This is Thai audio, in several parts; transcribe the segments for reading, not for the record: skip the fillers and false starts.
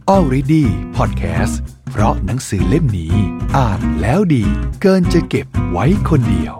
Already Podcast เพราะหนังสือเล่มนี้อ่านแล้วดีเกินจะเก็บไว้คนเดียว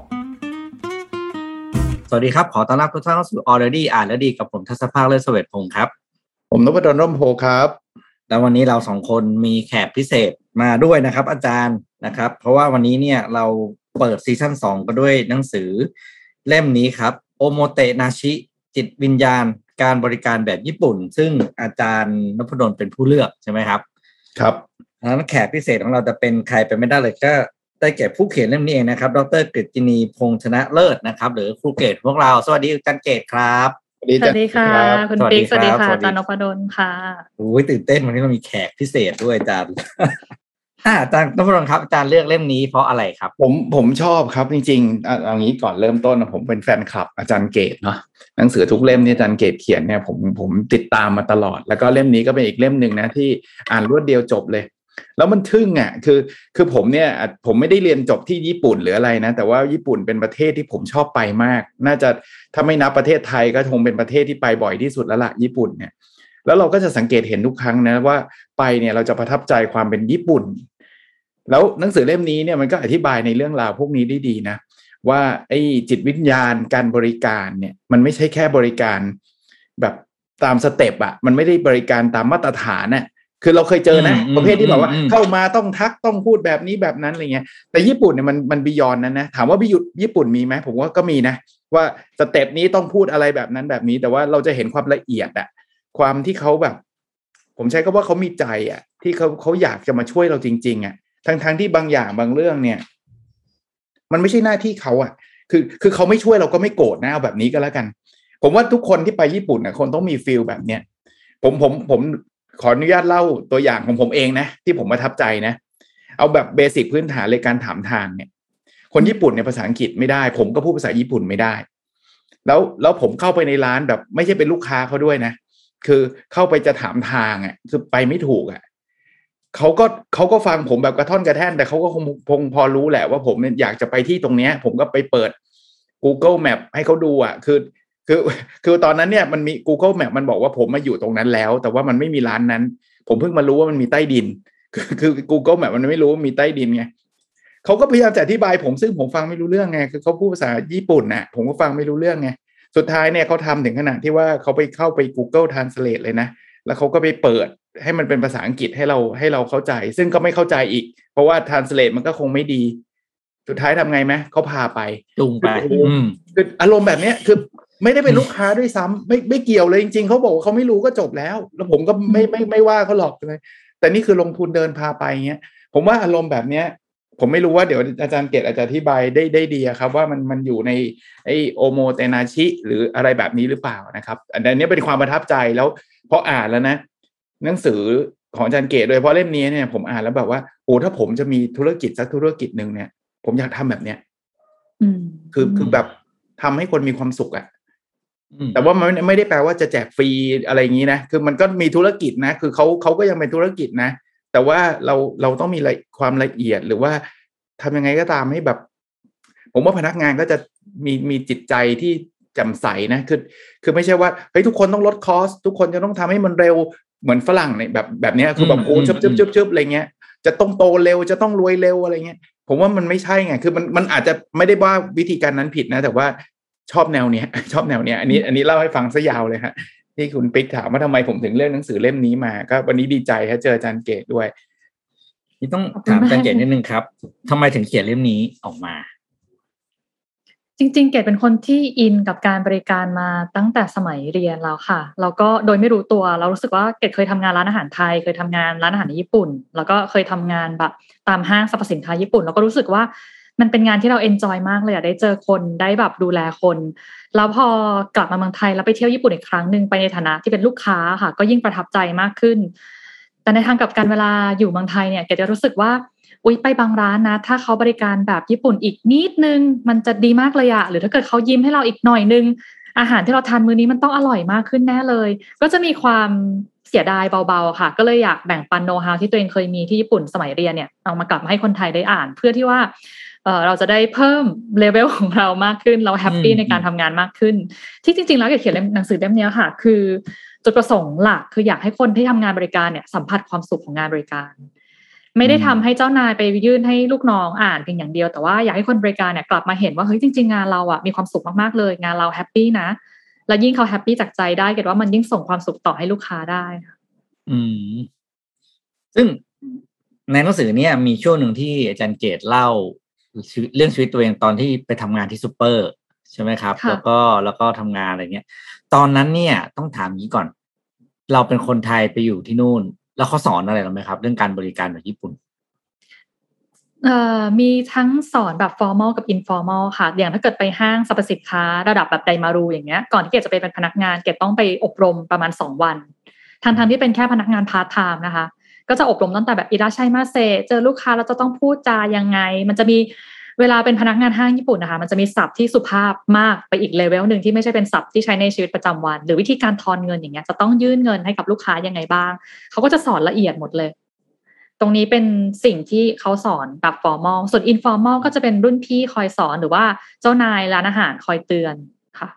สวัสดีครับขอต้อนรับทุกท่านเข้าสู่ Already อ่านแล้วดีกับผมทัศภาค เลิศเสวตพงศ์ครับผมนพดล ร่มโพครับแล้ววันนี้เราสองคนมีแขกพิเศษมาด้วยนะครับอาจารย์นะครับเพราะว่าวันนี้เนี่ยเราเปิดซีซั่น2ก็ด้วยหนังสือเล่มนี้ครับโอโมเตนาชิจิตวิญญาณการบริการแบบญี่ปุ่นซึ่งอาจารย์นพดลเป็นผู้เลือกใช่ไหมครับครับแล้วแขกพิเศษของเราจะเป็นใครไปไม่ได้เลยก็ได้แก่ผู้เขียนเล่มนี้เองนะครับดร.กฤษณีพงษ์ชนะเลิศนะครับหรือครูเกตพวกเราสวัสดีอาจารย์เกตครับสวัสดีค่ะคุณปิ๊กสวัสดีค่ะอาจารย์นพดลค่ะโอ้ยตื่นเต้นวันนี้เรามีแขกพิเศษด้วยอาจารย์ อาจารย์นพดลครับอาจารย์เลือกเล่มนี้เพราะอะไรครับผมชอบครับจริงๆเอางี้ก่อนเริ่มต้นผมเป็นแฟนคลับอาจารย์เกตเนาะหนังสือทุกเล่มที่อาจารย์เกตเขียนเนี่ยผมติดตามมาตลอดแล้วก็เล่มนี้ก็เป็นอีกเล่มนึงนะที่อ่านรวดเดียวจบเลยแล้วมันทึ่งอ่ะคือผมเนี่ยผมไม่ได้เรียนจบที่ญี่ปุ่นหรืออะไรนะแต่ว่าญี่ปุ่นเป็นประเทศที่ผมชอบไปมากน่าจะถ้าไม่นับประเทศไทยก็คงเป็นประเทศที่ไปบ่อยที่สุดแล้วล่ะญี่ปุ่นเนี่ยแล้วเราก็จะสังเกตเห็นทุกครั้งนะว่าไปเนี่ยเราจะประทับใจความเป็นญี่ปุ่นแล้วหนังสือเล่มนี้เนี่ยมันก็อธิบายในเรื่องราวพวกนี้ได้ดีนะว่าไอ้จิตวิญญาณการบริการเนี่ยมันไม่ใช่แค่บริการแบบตามสเต็ปอ่ะมันไม่ได้บริการตามมาตรฐานน่ะคือเราเคยเจอนะประเภทที่แบบว่าเข้ามาต้องทักต้องพูดแบบนี้แบบนั้นอะไรเงี้ยแต่ญี่ปุ่นเนี่ยมันบียอนนั้นนะถามว่าญี่ปุ่นมีไหมผมว่าก็มีนะว่าสเต็ปนี้ต้องพูดอะไรแบบนั้นแบบนี้แต่ว่าเราจะเห็นความละเอียดอะความที่เขาแบบผมใช้คำว่าเขามีใจอะที่เขาอยากจะมาช่วยเราจริงๆอะทั้งที่บางอย่างบางเรื่องเนี่ยมันไม่ใช่หน้าที่เขาอะคือเขาไม่ช่วยเราก็ไม่โกรธนะเอาแบบนี้ก็แล้วกันผมว่าทุกคนที่ไปญี่ปุ่นน่ะคนต้องมีฟีลแบบเนี้ยผมขออนุญาตเล่าตัวอย่างของผมเองนะที่ผมประทับใจนะเอาแบบเบสิกพื้นฐานเลยการถามทางเนี่ยคนญี่ปุ่นในภาษาอังกฤษไม่ได้ผมก็พูดภาษาญี่ปุ่นไม่ได้แล้วผมเข้าไปในร้านแบบไม่ใช่เป็นลูกค้าเขาด้วยนะคือเข้าไปจะถามทางอ่ะคือไปไม่ถูกอ่ะเขาก็ฟังผมแบบกระท่อนกระแท่นแต่เขาก็คงพอรู้แหละว่าผมอยากจะไปที่ตรงเนี้ยผมก็ไปเปิด Google Map ให้เขาดูอ่ะคือตอนนั้นเนี่ยมันมี Google Map มันบอกว่าผมมาอยู่ตรงนั้นแล้วแต่ว่ามันไม่มีร้านนั้นผมเพิ่งมารู้ว่ามันมีใต้ดินคือ Google Map มันไม่รู้ว่ามีใต้ดินไงเขาก็พยายามจะอธิบายผมซึ่งผมฟังไม่รู้เรื่องไงคือเขาพูดภาษาญี่ปุ่นน่ะผมก็ฟังไม่รู้เรื่องไงสุดท้ายเนี่ยเขาทำถึงขนาดที่ว่าเขาไปเข้าไป Google Translate เลยนะแล้วเขาก็ไปเปิดให้มันเป็นภาษาอังกฤษให้เราเข้าใจซึ่งก็ไม่เข้าใจอีกเพราะว่า Translate มันก็คงไม่ดีสุดท้ายทำไงไหมเขาพาไปจุงไปคืออารมณ์แบบนี้คือไม่ได้เป็นลูกค้าด้วยซ้ำไม่เกี่ยวเลยจริงๆเขาบอกว่าเขาไม่รู้ก็จบแล้วผมก็ไม่ว่าเขาหรอกเลยแต่นี่คือลงทุนเดินพาไปเงี้ยผมว่าอารมณ์แบบเนี้ยผมไม่รู้ว่าเดี๋ยวอาจารย์เกตอาจจะอธิบายได้ดีครับว่ามันอยู่ในไอโอโมเตนาชิหรืออะไรแบบนี้หรือเปล่านะครับอันนี้เป็นความประทับใจแล้วพออ่านแล้วนะหนังสือของอาจารย์เกตโดยเฉพาะเล่มนี้เนี่ยผมอ่านแล้วแบบว่าโอ้ถ้าผมจะมีธุรกิจสักธุรกิจนึงเนี่ยผมอยากทำแบบเนี้ยคือแบบทำให้คนมีความสุขอะแต่ว่ามันไม่ได้แปลว่าจะแจกฟรีอะไรอย่างนี้นะคือมันก็มีธุรกิจนะคือเขาก็ยังเป็นธุรกิจนะแต่ว่าเราต้องมีความละเอียดหรือว่าทำยังไงก็ตามให้แบบผมว่าพนักงานก็จะมีจิตใจที่แจ่มใสนะคือไม่ใช่ว่าเฮ้ยทุกคนต้องลดคอสทุกคนจะต้องทำให้มันเร็วเหมือนฝรั่งเนี่ยแบบนี้คือแบบโอ้ชึบอะไรเงี้ยจะต้องโตเร็วจะต้องรวยเร็วอะไรเงี้ยผมว่ามันไม่ใช่ไงคือมันอาจจะไม่ได้ว่าวิธีการนั้นผิดนะแต่ว่าชอบแนวเนี้ยอันนี้เล่าให้ฟังซะยาวเลยฮะที่คุณปิ๊กถามว่าทำไมผมถึงเลือกหนังสือเล่มนี้มาก็วันนี้ดีใจฮะเจออาจารย์เกตด้วยนี่ต้องถามอาจารย์เกตนิดนึงครับทำไมถึงเขียนเล่มนี้ออกมาจริงๆเกดเป็นคนที่อินกับการบริการมาตั้งแต่สมัยเรียนแล้วค่ะแล้วก็โดยไม่รู้ตัวเรารู้สึกว่าเกดเคยทำงานร้านอาหารไทยเคยทำงานร้านอาหารในญี่ปุ่นแล้วก็เคยทำงานแบบตามห้างสรรพสินค้าญี่ปุ่นแล้วก็รู้สึกว่ามันเป็นงานที่เราเอนจอยมากเลยได้เจอคนได้แบบดูแลคนแล้วพอกลับมาเมืองไทยแล้วไปเที่ยวญี่ปุ่นอีกครั้งนึงไปในฐานะที่เป็นลูกค้าค่ะก็ยิ่งประทับใจมากขึ้นแต่ในทางกลับกันเวลาอยู่เมืองไทยเนี่ยเกดจะรู้สึกว่าไปบางร้านนะถ้าเขาบริการแบบญี่ปุ่นอีกนิดนึงมันจะดีมากเลยอะหรือถ้าเกิดเขายิ้มให้เราอีกหน่อยนึงอาหารที่เราทานมื้อนี้มันต้องอร่อยมากขึ้นแน่เลยก็จะมีความเสียดายเบาๆค่ะก็เลยอยากแบ่งปันโน้ตฮาวที่ตัวเองเคยมีที่ญี่ปุ่นสมัยเรียนเนี่ยเอามากลับมาให้คนไทยได้อ่านเพื่อที่ว่าเราจะได้เพิ่มเลเวลของเรามากขึ้นเราแฮปปี้ในการทำงานมากขึ้นที่จริงๆแล้วเกดเขียนหนังสือเล่มนี้ค่ะคือจุดประสงค์หลักคืออยากให้คนที่ทำงานบริการเนี่ยสัมผัสความสุขของงานบริการไม่ได้ทำให้เจ้านายไปยื่นให้ลูกน้องอ่านเพียงอย่างเดียวแต่ว่าอยากให้คนบริการเนี่ยกลับมาเห็นว่าเฮ้ยจริงๆงานเราอ่ะมีความสุขมากๆเลยงานเราแฮปปี้นะและยิ่งเขาแฮปปี้จากใจได้เกิดว่ามันยิ่งส่งความสุขต่อให้ลูกค้าได้ซึ่งในหนังสือเนี่ยมีช่วงหนึ่งที่อาจารย์เกตเล่าเรื่องชีวิตตัวเองตอนที่ไปทำงานที่ซูเปอร์ใช่ไหมครับแล้วก็ทำงานอะไรเงี้ยตอนนั้นเนี่ยต้องถามงี้ก่อนเราเป็นคนไทยไปอยู่ที่นู่นแล้วเขาสอนอะไรเราไหมครับเรื่องการบริการแบบญี่ปุ่นมีทั้งสอนแบบ formal กับ informal ค่ะอย่างถ้าเกิดไปห้างสรรพสินค้าระดับแบบไดมารูอย่างเงี้ยก่อนที่เกดจะไปเป็นพนักงานเกดต้องไปอบรมประมาณ2วันทั้งที่เป็นแค่พนักงานพาร์ทไทม์นะคะก็จะอบรมตั้งแต่แบบอิราชัยมาเซเจอลูกค้าเราจะต้องพูดจายังไงมันจะมีเวลาเป็นพนักงานห้างญี่ปุ่นนะคะมันจะมีศัพท์ที่สุภาพมากไปอีกเลเวลนึงที่ไม่ใช่เป็นศัพท์ที่ใช้ในชีวิตประจำวันหรือวิธีการทอนเงินอย่างเงี้ยจะต้องยื่นเงินให้กับลูกค้ายังไงบ้างเขาก็จะสอนละเอียดหมดเลยตรงนี้เป็นสิ่งที่เขาสอนแบบ formal ส่วน informal ก็จะเป็นรุ่นพี่คอยสอนหรือว่าเจ้านายร้านอาหารคอยเตือนค่ะ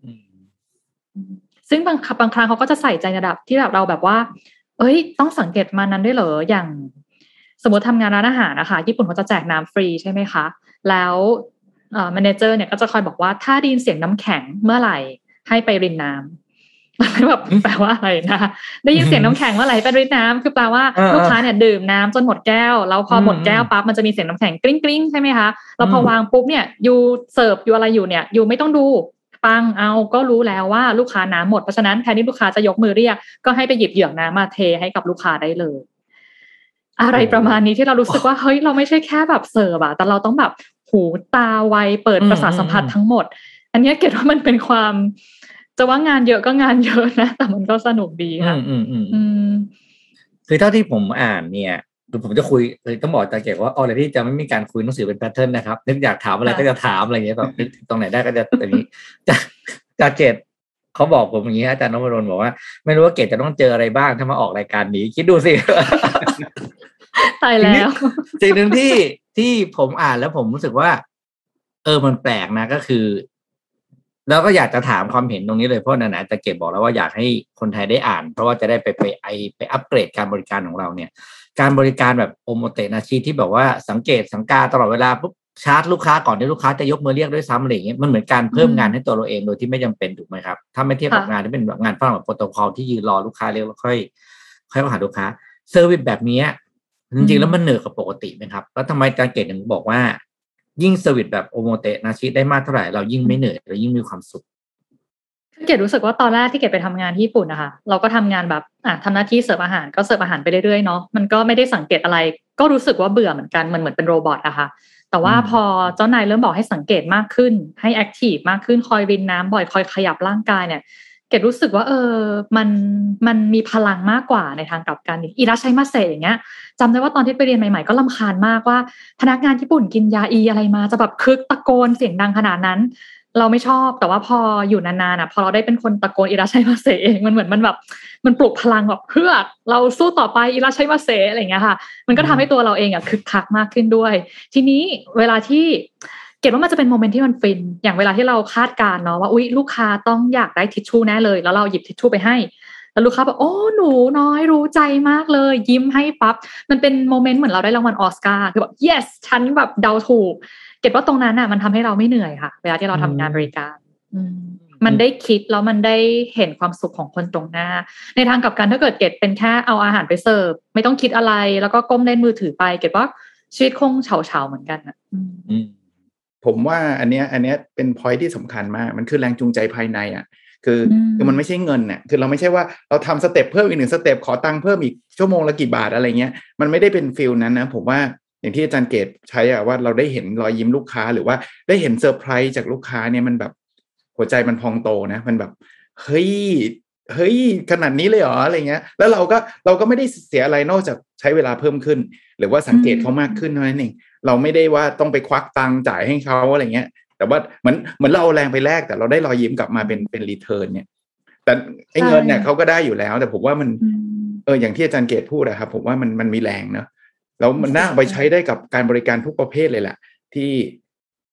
ซึ่งบางครั้งเขาก็จะใส่ใจในระดับที่แบบเราแบบว่าเอ้ยต้องสังเกตมานั้นด้วยเหรออย่างสมมติทำงานร้านอาหารนะคะญี่ปุ่นเขาจะแจกน้ำฟรีใช่ไหมคะแล้วแมเนเจอร์เนี่ยก็จะคอยบอกว่าถ้าได้ยินเสียงน้ำแข็งเมื่อไหร่ให้ไปรินน้ำแบบแปลว่าอะไรนะได้ยินเสียงน้ำแข็งเมื่อไหร่ไปรินน้ำคือแปลว่าลูกค้าเนี่ยดื่มน้ำจนหมดแก้วแล้วพอหมดแก้วปั๊บมันจะมีเสียงน้ำแข็งกริ๊งกริ๊งใช่ไหมคะแล้วพอวางปุ๊บเนี่ยยูเสิร์ฟยูอะไรอยู่เนี่ยยูไม่ต้องดูฟังเอาก็รู้แล้วว่าลูกค้าน้ำหมดเพราะฉะนั้นแทนที่ลูกค้าจะยกมือเรียกก็ให้ไปหยิบเหยือกน้ำมาเทให้กับลูกค้าได้เลยอะไรประมาณนี้ที่เรารู้สึกว่าเฮ้ยเราไม่ใช่แค่แบบเสิร์ฟอะแต่เราต้องแบบหูตาไวเปิดประสาทสัมผัสทั้งหมดอันนี้เก็ตว่ามันเป็นความจะว่างานเยอะก็งานเยอะนะแต่มันก็สนุกดีค่ะคือเท่าที่ผมอ่านเนี่ยผมจะคุยต้องบอกอาจารย์เกตว่าalreadyจะไม่มีการคุยหนังสือเป็นแพทเทิร์นนะครับนึกอยากถามอะไรก็จะถามอะไรอย่างเงี้ยแบบนึกตรงไหนได้ก็จะอย่างนี้จากเกตเขาบอกผมอย่างนี้อาจารย์นพดลบอกว่าไม่รู้ว่าเกตจะต้องเจออะไรบ้างถ้ามาออกรายการนี้คิดดูสิตายแล้วสิ่งหนึ่งที่ผมอ่านแล้วผมรู้สึกว่ามันแปลกนะก็คือแล้วก็อยากจะถามความเห็นตรงนี้เลยเพราะไหนๆจะเก็บบอกแล้วว่าอยากให้คนไทยได้อ่านเพราะว่าจะได้ไปอัปเกรดการบริการของเราเนี่ยการบริการแบบโอโมเตนาชิที่แบบว่าสังเกตสังกาตลอดเวลาปุ๊บชาร์จลูกค้าก่อนที่ลูกค้าจะยกมือเรียกด้วยซ้ำอะไรอย่างเงี้ยมันเหมือนการเพิ่มงานให้ตัวเราเองโดยที่ไม่จำเป็นถูกไหมครับถ้าไม่เทียบกับงานที่เป็นงานฝรั่งแบบโปรโตคอลที่ยืนรอลูกค้าเรียกแล้วค่อยมาหาลูกค้าเซอร์วิสแบบนี้จริงๆแล้วมันเหนือกว่าปกติไหมครับแล้วทำไมการเกตถึงบอกว่ายิ่งเซอร์วิสแบบโอโมเตนาชิได้มากเท่าไหร่เรายิ่งไม่เหนื่อยเรายิ่งมีความสุขเกดรู้สึกว่าตอนแรกที่เกดไปทำงานที่ญี่ปุ่นนะคะเราก็ทำงานแบบทำหน้าที่เสิร์ฟอาหารก็เสิร์ฟอาหารไปเรื่อยๆเนาะมันก็ไม่ได้สังเกตอะไรก็รู้สึกว่าเบื่อเหมือนกันเหมือนเป็นโรบอทอะค่ะแต่ว่าพอเจ้านายเริ่มบอกให้สังเกตมากขึ้นให้แอคทีฟมากขึ้นคอยรินน้ำบ่อยคอยขยับร่างกายเนี่ยเกดรู้สึกว่ามันมีพลังมากกว่าในทางกลับกันอิราชัยมาเซอย่างเงี้ยจำได้ว่าตอนที่ไปเรียนใหม่ๆก็รำคาญมากว่าพนักงานญี่ปุ่นกินยาอีอะไรมาจะแบบคึกตะโกนเสียงดังขนาดนั้นเราไม่ชอบแต่ว่าพออยู่นานๆอ่ะพอเราได้เป็นคนตะโกนอิราชัยมาเซเองมันเหมือนมันแบบมันปลุกพลังแบบเพื่อเราสู้ต่อไปอิราชัยมาเซอะไรอย่างเงี้ยค่ะมันก็ทำให้ตัวเราเองอ่ะคึกคักมากขึ้นด้วยทีนี้เวลาที่เก็บว่ามันจะเป็นโมเมนต์ที่มันฟินอย่างเวลาที่เราคาดการณ์เนาะว่าอุ๊ยลูกค้าต้องอยากได้ทิชชู่แน่เลยแล้วเราหยิบทิชชู่ไปให้แล้วลูกค้าบอกโอ้หนูน้อยรู้ใจมากเลยยิ้มให้ปั๊บมันเป็นโมเมนต์เหมือนเราได้รางวัลออสการ์คือแบบ yes ฉันแบบเดาถูกเก็บว่าตรงนั้นน่ะมันทำให้เราไม่เหนื่อยค่ะเวลาที่เราทำงานบริการมันได้คิดแล้วมันได้เห็นความสุขของคนตรงหน้าในทางกลับกันถ้าเกิดเก็บเป็นแค่เอาอาหารไปเสิร์ฟไม่ต้องคิดอะไรแล้วก็ก้มเล่นมือถือไปเก็บว่าชีวิตคงเฉาๆเหมือนกันนะผมว่าอันเนี้ยเป็น point ที่สำคัญมากมันคือแรงจูงใจภายในอ่ะคือมันไม่ใช่เงินน่ะคือเราไม่ใช่ว่าเราทำสเต็ปเพิ่มอีก1สเต็ปขอตังค์เพิ่มอีกชั่วโมงละกี่บาทอะไรเงี้ยมันไม่ได้เป็นฟีลนั้นนะผมว่าอย่างที่อาจารย์เกตใช้ว่าเราได้เห็นรอยยิ้มลูกค้าหรือว่าได้เห็นเซอร์ไพรส์จากลูกค้าเนี่ยมันแบบหัวใจมันพองโตนะมันแบบเฮ้ยขนาดนี้เลยเหรออะไรเงี้ยแล้วเราก็ไม่ได้เสียอะไรนอกจากใช้เวลาเพิ่มขึ้นหรือว่าสังเกตเขามากขึ้นเท่านั้นเองเราไม่ได้ว่าต้องไปควักตังค์จ่ายให้เขาอะไรเงี้ยแต่ว่าเหมือนเราเอาแรงไปแลกแต่เราได้รอยยิ้มกลับมาเป็นรีเทิร์นเนี่ยแต่ไอ้เงินเนี่ยเขาก็ได้อยู่แล้วแต่ผมว่ามันอย่างที่อาจารย์เกตพูดนะครับผมว่ามันมีแรงเนาะแล้วมันน่าไปใช้ได้กับการบริการทุกประเภทเลยแหละที่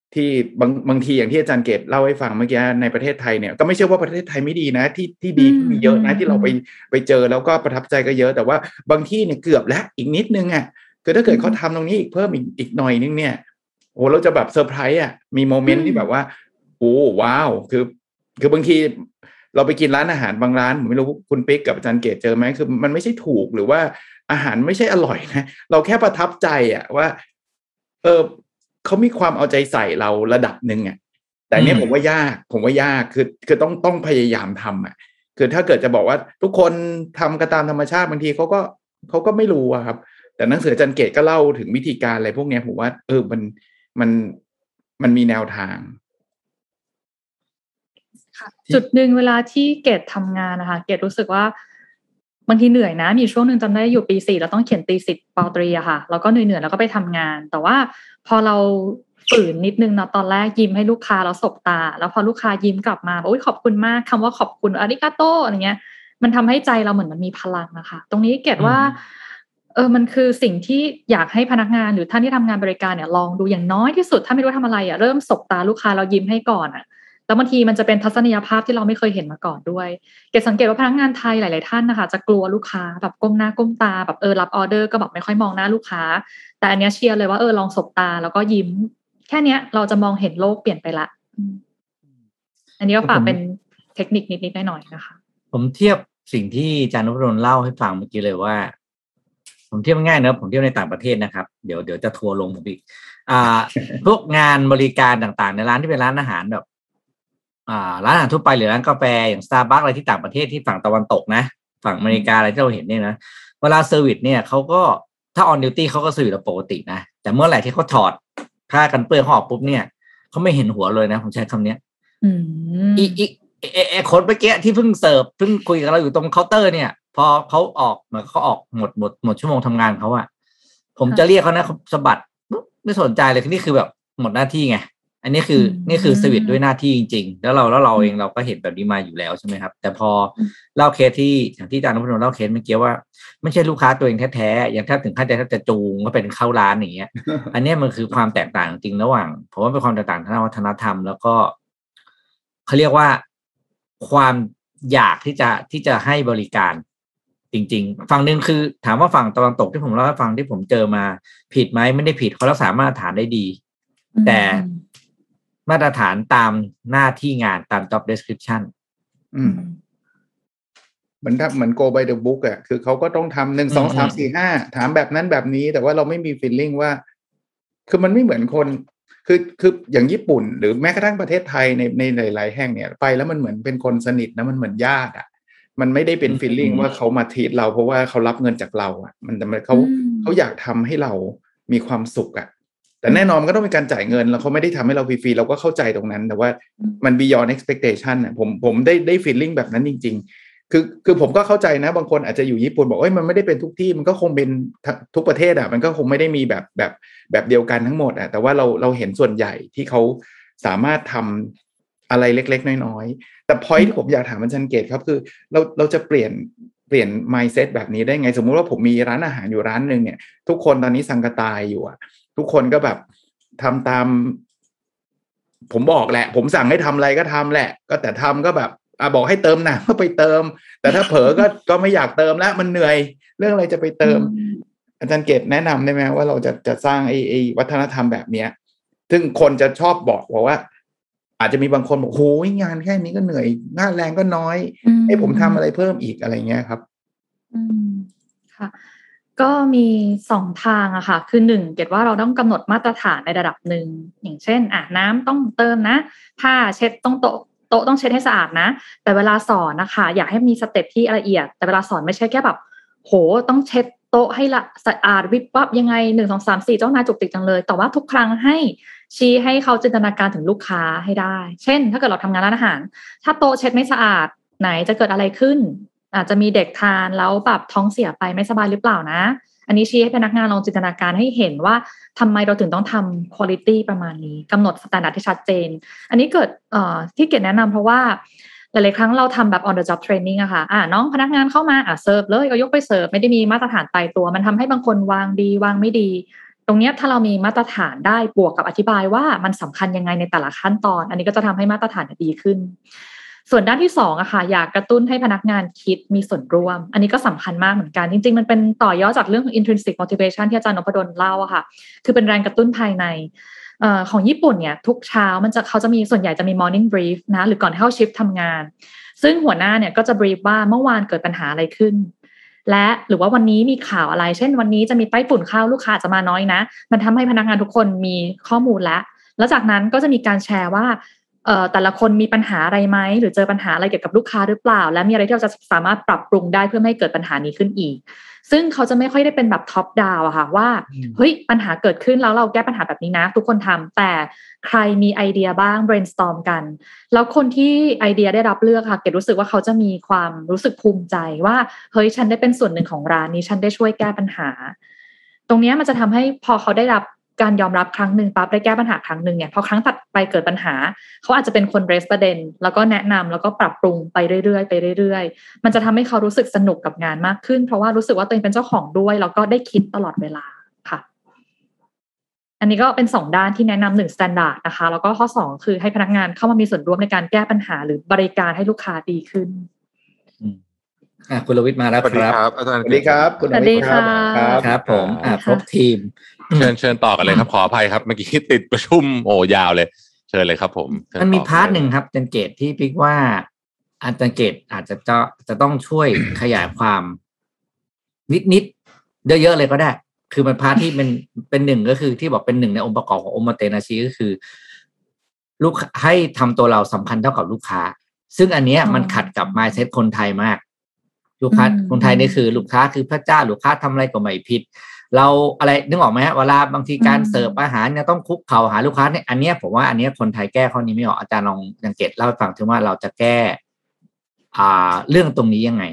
ที่บางทีอย่างที่อาจารย์เกตเล่าให้ฟังเมื่อกี้ในประเทศไทยเนี่ยก็ไม่ใช่ว่าประเทศไทยไม่ดีนะที่ดีมีเยอะนะที่เราไปเจอแล้วก็ประทับใจก็เยอะแต่ว่าบางที่เนี่ยเกือบแล้วอีกนิดนึงอ่ะคือถ้าเกิดเขาทำตรงนี้อีกเพิ่มอีกหน่อยนึงเนี่ยโอ้เราจะแบบเซอร์ไพรส์อ่ะมีโมเมนต์ที่แบบว่าโอ้ว้าวคือบางทีเราไปกินร้านอาหารบางร้านผมไม่รู้คุณปิ๊กกับอาจารย์เกตเจอไหมคือมันไม่ใช่ถูกหรือว่าอาหารไม่ใช่อร่อยนะเราแค่ประทับใจอ่ะว่าเขามีความเอาใจใส่เราระดับหนึ่งอ่ะแต่เนี้ยผมว่ายากคือต้องพยายามทำอ่ะคือถ้าเกิดจะบอกว่าทุกคนทำกันตามธรรมชาติบางทีเขาก็ไม่รู้อะครับแต่หนังสืออาจารย์เกตก็เล่าถึงวิธีการอะไรพวกนี้ผมว่ามันมีแนวทางจุดหนึ่งเวลาที่เกดทำงานนะคะเกดรู้สึกว่าบางทีเหนื่อยนะมีช่วงหนึ่งจำได้อยู่ปี 4แล้วต้องเขียนตีสิทธิ์ป.ตรีอะค่ะแล้วก็เหนื่อยแล้วก็ไปทำงานแต่ว่าพอเราฝืนนิดนึงนะตอนแรกยิ้มให้ลูกค้าแล้วสบตาแล้วพอลูกค้ายิ้มกลับมาโอ้ยขอบคุณมากคำว่าขอบคุณอาริกาโตอะไรเงี้ยมันทำให้ใจเราเหมือนมันมีพลังนะคะตรงนี้เกดว่ามันคือสิ่งที่อยากให้พนักงานหรือท่านที่ทำงานบริการเนี่ยลองดูอย่างน้อยที่สุดถ้าไม่รู้ทำอะไรอะเริ่มสบตาลูกค้าเรายิ้มให้ก่อนอะแล้วบางทีมันจะเป็นทัศนียภาพที่เราไม่เคยเห็นมาก่อนด้วยเกดสังเกตว่าพนักงานไทยหลายๆท่านนะคะจะกลัวลูกค้าแบบก้มหน้าก้มตาแบบรับออเดอร์ก็แบบไม่ค่อยมองหน้าลูกค้าแต่อันนี้เชียร์เลยว่าลองสบตาแล้วก็ยิ้มแค่เนี้ยเราจะมองเห็นโลกเปลี่ยนไปละอันนี้ก็ฝากเป็นเทคนิคนิดๆหน่อยๆนะคะผมเทียบสิ่งที่อาจารย์นพดลเล่าให้ฟังเมื่อกี้เลยว่าผมเทียบง่ายๆนะผมเทียบในต่างประเทศนะครับเดี๋ยวจะทัวร์ลงผมอีกพวกงานบริการต่างๆในร้านที่เป็นร้านอาหารแบบร้านอาหารทั่วไปหรือร้านกาแฟอย่าง Starbucks อะไรที่ต่างประเทศที่ฝั่งตะวันตกนะฝั่งอเมริกาอะไรที่เราเห็นเนี่ยนะเวลาเซอร์วิสเนี่ยเขาก็ถ้า on duty เขาก็เซอร์วิสปกตินะแต่เมื่อไหร่ที่เขาถอดผ้ากันเปื้อนเขาออกปุ๊บเนี่ยเขาไม่เห็นหัวเลยนะผมใช้คำนี้คนเมื่อกี้ที่เพิ่งเสิร์ฟเพิ่งคุยกับเราอยู่ตรงเคาน์เตอร์เนี่ยพอเขาออกเหมือนเขาออกหมดชั่วโมงทำงานเขาอะผมจะเรียกเขานะสะบัดไม่สนใจเลยนี่คือแบบหมดหน้าที่ไงอันนี้คือสวิตด้วยหน้าที่จริงๆแล้วเราเองเราก็เห็นแบบนี้มาอยู่แล้วใช่ไหมครับแต่พอเล่าเคสที่อย่างที่อาจารย์นพดลเล่าเคสเมื่อกี้ว่าไม่ใช่ลูกค้าตัวเองแท้ๆอย่างแทบถึงขั้นจะจูงก็เป็นเข้าร้านอย่างเงี้ย อันนี้มันคือความแตกต่างจริงระหว่างผมว่าเป็นความแตกต่างทางวัฒนธรรมแล้วก็เขาเรียกว่าความอยากที่จะให้บริการจริงๆฝั่งนึงคือถามว่าฝั่งตะวันตกที่ผมเล่าให้ฟังที่ผมเจอมาผิดไหมไม่ได้ผิดเขารักษามาตรฐานได้ดีแต่มาตรฐานตามหน้าที่งานตาม job description เหมือน go by the book อ่ะคือเขาก็ต้องทำ1 2 3 4 5ถามแบบนั้นแบบนี้แต่ว่าเราไม่มี feeling ว่าคือมันไม่เหมือนคนคืออย่างญี่ปุ่นหรือแม้กระทั่งประเทศไทยในหลายๆแห่งเนี่ยไปแล้วมันเหมือนเป็นคนสนิทนะมันเหมือนญาติอ่ะมันไม่ได้เป็น feeling ว่าเขามาทีเราเพราะว่าเขารับเงินจากเราอ่ะมันเขาอยากทำให้เรามีความสุขอ่ะแต่แน่นอนก็ต้องมีการจ่ายเงินแล้วเขาไม่ได้ทำให้เราฟรีๆเราก็เข้าใจตรงนั้นแต่ว่ามัน beyond expectation อ่ะผมได้ feeling แบบนั้นจริงๆคือผมก็เข้าใจนะบางคนอาจจะอยู่ญี่ปุ่นบอกมันไม่ได้เป็นทุกที่มันก็คงเป็นทุกประเทศอ่ะมันก็คงไม่ได้มีแบบเดียวกันทั้งหมดอ่ะแต่ว่าเราเห็นส่วนใหญ่ที่เขาสามารถทำอะไรเล็กๆน้อยๆแต่ point ที่ผมอยากถามอาจารย์เกตครับคือเราจะเปลี่ยน mindset แบบนี้ได้ไงสมมุติว่าผมมีร้านอาหารอยู่ร้านนึงเนี่ยทุกคนตอนนี้สังกตายอยู่อ่ะทุกคนก็แบบทำตามผมบอกแหละผมสั่งให้ทำอะไรก็ทำแหละก็แต่ทำก็แบบบอกให้เติมน้ำก็ไปเติมแต่ถ้าเผลอก็ไม่อยากเติมแล้วมันเหนื่อยเรื่องอะไรจะไปเติมอาจารย์เกตแนะนำได้ไหมว่าเราจะสร้างไอ้วัฒนธรรมแบบเนี้ยซึ่งคนจะชอบบอกว่าอาจจะมีบางคนบอกโอ้ยงานแค่นี้ก็เหนื่อยงานแรงก็น้อยให้ผมทำอะไรเพิ่มอีกอะไรเงี้ยครับค่ะก็มี2ทางอะค่ะคือ1เกตว่าเราต้องกำหนดมาตรฐานในระดับหนึ่งอย่างเช่นน้ำต้องเติมนะผ้าเช็ดต้องโต๊ะต้องเช็ดให้สะอาดนะแต่เวลาสอนนะคะอยากให้มีสเต็ปที่ละเอียดแต่เวลาสอนไม่ใช่แค่แบบโหต้องเช็ดโต๊ะให้ละสะอาดวิบวับยังไง1 2 3 4เจ้านายจุกติกจังเลยแต่ว่าทุกครั้งให้ชี้ให้เขาจินตนาการถึงลูกค้าให้ได้เช่นถ้าเกิดเราทำงานร้านอาหารถ้าโต๊ะเช็ดไม่สะอาดไหนจะเกิดอะไรขึ้นอาจจะมีเด็กทานแล้วแบบท้องเสียไปไม่สบายหรือเปล่านะอันนี้ชี้ให้พนักงานลองจินตนาการให้เห็นว่าทำไมเราถึงต้องทำ quality ประมาณนี้กำหนด standard ที่ชัดเจนอันนี้เกิดที่เกดแนะนำเพราะว่าหลายๆครั้งเราทำแบบ on the job training อะค่ะน้องพนักงานเข้ามาเสิร์ฟเลยก็ยกไปเสิร์ฟไม่ได้มีมาตรฐานตายตัวมันทำให้บางคนวางดีวางไม่ดีตรงนี้ถ้าเรามีมาตรฐานได้บวกกับอธิบายว่ามันสำคัญยังไงในแต่ละขั้นตอนอันนี้ก็จะทำให้มาตรฐานดีขึ้นส่วนด้านที่2อะค่ะอยากกระตุ้นให้พนักงานคิดมีส่วนร่วมอันนี้ก็สำคัญมากเหมือนกันจริงๆมันเป็นต่อยอดจากเรื่องของ intrinsic motivation ที่อาจารย์นพดลเล่าอะค่ะคือเป็นแรงกระตุ้นภายในของญี่ปุ่นเนี่ยทุกเช้าเขาจะมีส่วนใหญ่จะมี morning brief นะหรือก่อนเข้าชิฟต์ทำงานซึ่งหัวหน้าเนี่ยก็จะ brief ว่าเมื่อวานเกิดปัญหาอะไรขึ้นและหรือว่าวันนี้มีข่าวอะไรเช่นวันนี้จะมีไต้ฝุ่นเข้าลูกค้าจะมาน้อยนะมันทำให้พนักงานทุกคนมีข้อมูลแล้วจากนั้นก็จะมีการแชร์ว่าแต่ละคนมีปัญหาอะไรไหมหรือเจอปัญหาอะไรเกี่ยวกับลูกค้าหรือเปล่าและมีอะไรที่เราจะสามารถปรับปรุงได้เพื่อไม่ให้เกิดปัญหานี้ขึ้นอีกซึ่งเขาจะไม่ค่อยได้เป็นแบบท็อปดาวอะค่ะว่าเฮ้ยปัญหาเกิดขึ้นแล้วเราแก้ปัญหาแบบนี้นะทุกคนทำแต่ใครมีไอเดียบ้าง brainstorm กันแล้วคนที่ไอเดียได้รับเลือกค่ะเกดรู้สึกว่าเขาจะมีความรู้สึกภูมิใจว่าเฮ้ยฉันได้เป็นส่วนหนึ่งของร้านนี้ฉันได้ช่วยแก้ปัญหาตรงนี้มันจะทำให้พอเขาได้รับการยอมรับครั้งหนึ่งปั๊บได้แก้ปัญหาครั้งหนึ่งเนี่ยพอครั้งถัดไปเกิดปัญหาเขาอาจจะเป็นคนเรสประเด็นแล้วก็แนะนำแล้วก็ปรับปรุงไปเรื่อยๆมันจะทำให้เขารู้สึกสนุกกับงานมากขึ้นเพราะว่ารู้สึกว่าตัวเองเป็นเจ้าของด้วยแล้วก็ได้คิดตลอดเวลาค่ะอันนี้ก็เป็น2ด้านที่แนะนำ1 standard นะคะแล้วก็ข้อ2คือให้พนักงานเข้ามามีส่วนร่วมในการแก้ปัญหาหรือบริการให้ลูกค้าดีขึ้นคุณรวิทย์มาแล้วครับอาจารย์สวัสดีครับคุณรวิทย์ครับผมครบทีมเชิญต่อกันเลยครับขออภัยครับเมื่อกี้ติดประชุมยาวเลยเชิญเลยครับผมมันมีพาร์ทหนึ่งครับอาจารย์เกตที่พิกว่าอาจารย์เกตอาจจะต้องช่วยขยายความนิดเยอะๆเลยก็ได้คือมันพาร์ทที่เป็นหนึ่งก็คือที่บอกเป็นหนึ่งในองค์ประกอบของโอโมเตนาชิก็คือลูกให้ทำตัวเราสำคัญเท่ากับลูกค้าซึ่งอันเนี้ยมันขัดกับ mindset คนไทยมากลูกค้าคนไทยนี่คือลูกค้าคือพระเจ้าลูกค้าทำอะไรก็ไม่ผิดเราอะไรนึกออกไหมฮะเวลาบางทีการเสิร์ฟอาหารเนี่ยต้องคุกเข่าหาลูกค้าเนี่ยอันเนี้ยผมว่าอันเนี้ยคนไทยแก้ข้อนี้ไม่ออกอาจารย์ลองสังเกตเล่าให้ฟังถึงว่าเราจะแก้เรื่องตรงนี้ยังไง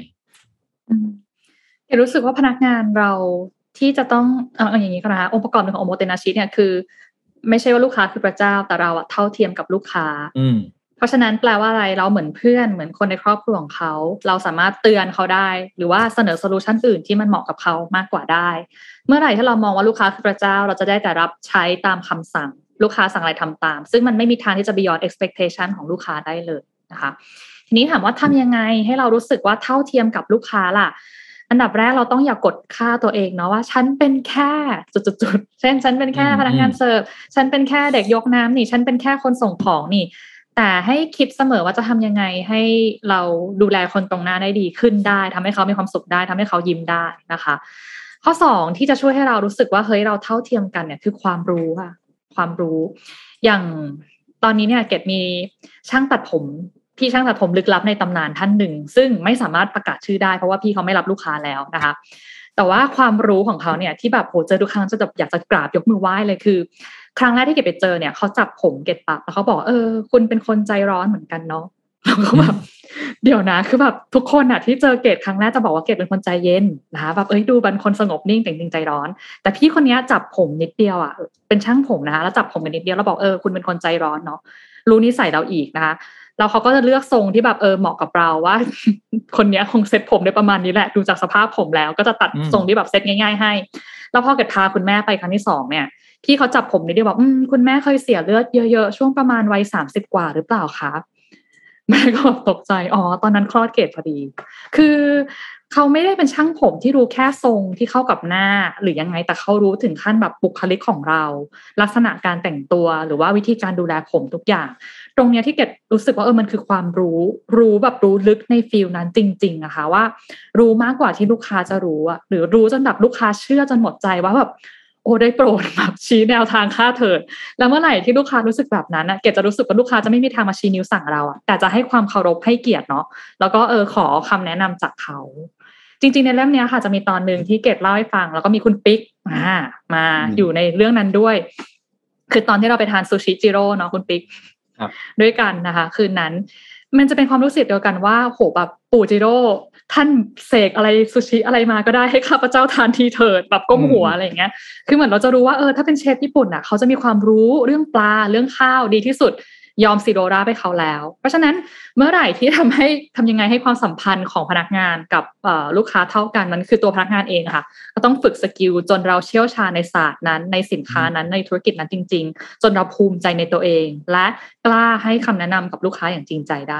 รู้สึกว่าพนักงานเราที่จะต้องอย่างนี้ก็นะคะองค์ประกอบของโอโมเตนาชิเนี่ยคือไม่ใช่ว่าลูกค้าคือพระเจ้าแต่เราเท่าเทียมกับลูกค้าเพราะฉะนั้นแปลว่าอะไรเราเหมือนเพื่อนเหมือนคนในครอบครัวของเขาเราสามารถเตือนเขาได้หรือว่าเสนอโซลูชันอื่นที่มันเหมาะกับเขามากกว่าได้เมื่อไหร่ที่เรามองว่าลูกค้าคือพระเจ้าเราจะได้แต่รับใช้ตามคำสั่งลูกค้าสั่งอะไรทำตามซึ่งมันไม่มีทางที่จะ beyond expectation ของลูกค้าได้เลยนะคะทีนี้ถามว่าทำยังไงให้เรารู้สึกว่าเท่าเทียมกับลูกค้าล่ะอันดับแรกเราต้องอย่ากดค่าตัวเองเนาะว่าฉันเป็นแค่จุดๆเช่นฉันเป็นแค่พนักงานเสิร์ฟฉันเป็นแค่เด็กยกน้ำนี่ฉันเป็นแค่คนส่งของนี่แต่ให้คิดเสมอว่าจะทำยังไงให้เราดูแลคนตรงหน้าได้ดีขึ้นได้ทำให้เขามีความสุขได้ทำให้เขายิ้มได้นะคะข้อ2ที่จะช่วยให้เรารู้สึกว่าเฮ้ยเราเท่าเทียมกันเนี่ยคือความรู้ค่ะความรู้อย่างตอนนี้เนี่ยเกดมีช่างตัดผมพี่ช่างตัดผมลึกลับในตำนานท่านหนึ่งซึ่งไม่สามารถประกาศชื่อได้เพราะว่าพี่เขาไม่รับลูกค้าแล้วนะคะแต่ว่าความรู้ของเขาเนี่ยที่แบบโหเจอทุกครั้งจะแบบอยากจะกราบยกมือไหว้เลยคือครั้งแรกที่เกดไปเจอเนี่ยเขาจับผมเกดปากแล้วเขาบอกคุณเป็นคนใจร้อนเหมือนกันเนาะเราก็แบบเดี๋ยวนะคือแบบทุกคนอ่ะที่เจอเกดครั้งแรกจะบอกว่าเกดเป็นคนใจเย็นนะคะแบบดูเป็นคนสงบนิ่งแต่จริงใจร้อนแต่พี่คนนี้จับผมนิดเดียวอ่ะเป็นช่างผมนะคะแล้วจับผมกันนิดเดียวแล้วบอกคุณเป็นคนใจร้อนเนาะรู้นิสัยเราอีกนะคะแล้วเขาก็จะเลือกทรงที่แบบเหมาะกับเราว่าคนนี้คงเซ็ตผมได้ประมาณนี้แหละดูจากสภาพผมแล้วก็จะตัดทรงที่แบบเซ็ตง่ายๆให้แล้วพอเกิดพาคุณแม่ไปครั้งที่2เนี่ยพี่เขาจับผมนิดเดียวบอกคุณแม่เคยเสียเลือดเยอะๆช่วงประมาณวัย30กว่าหรือเปล่าคะแม่ก็ตกใจตอนนั้นคลอดเกดพอดีคือเขาไม่ได้เป็นช่างผมที่รู้แค่ทรงที่เข้ากับหน้าหรือยังไงแต่เขารู้ถึงขั้นแบบบุคลิกของเราลักษณะการแต่งตัวหรือว่าวิธีการดูแลผมทุกอย่างตรงเนี้ยที่เกดรู้สึกว่ามันคือความรู้แบบรู้ลึกในฟีลนั้นจริงๆอะค่ะว่ารู้มากกว่าที่ลูกค้าจะรู้อะหรือรู้จนแบบลูกค้าเชื่อจนหมดใจว่าแบบได้โปรดแบบชี้แนวทางค่าเถิดแล้วเมื่อไหร่ที่ลูกค้ารู้สึกแบบนั้นเกดจะรู้สึกว่าลูกค้าจะไม่มีทางมาชี้นิ้วสั่งเราแต่จะให้ความเคารพให้เกียรติเนาะแล้วก็ขอคำแนะนำจากเขาจริงๆในเล่มนี้ค่ะจะมีตอนนึงที่เกดเล่าให้ฟังแล้วก็มีคุณปิ๊กมาอยู่ในเรื่องนั้นด้วยคือตอนที่เราไปทานซูชิจิโร่เนาะคุณปิ๊กด้วยกันนะคะคืนนั้นมันจะเป็นความรู้สึกเดียวกันว่าโหแบบปู่จิโร่ท่านเสกอะไรซูชิอะไรมาก็ได้ให้ข้าพเจ้าทานทีเถิดแบบก้มหัวอะไรอย่างเงี้ยคือเหมือนเราจะรู้ว่าถ้าเป็นเชฟญี่ปุ่นเขาจะมีความรู้เรื่องปลาเรื่องข้าวดีที่สุดยอมซีโรราไปเขาแล้วเพราะฉะนั้นเมื่อไหร่ที่ทำยังไงให้ความสัมพันธ์ของพนักงานกับลูกค้าเท่ากันมันคือตัวพนักงานเองค่ะก็ต้องฝึกสกิลจนเราเชี่ยวชาญในศาสตร์นั้นในสินค้านั้นในธุรกิจนั้นจริงๆจนเราภูมิใจในตัวเองและกล้าให้คำแนะนำกับลูกค้าอย่างจริงใจได้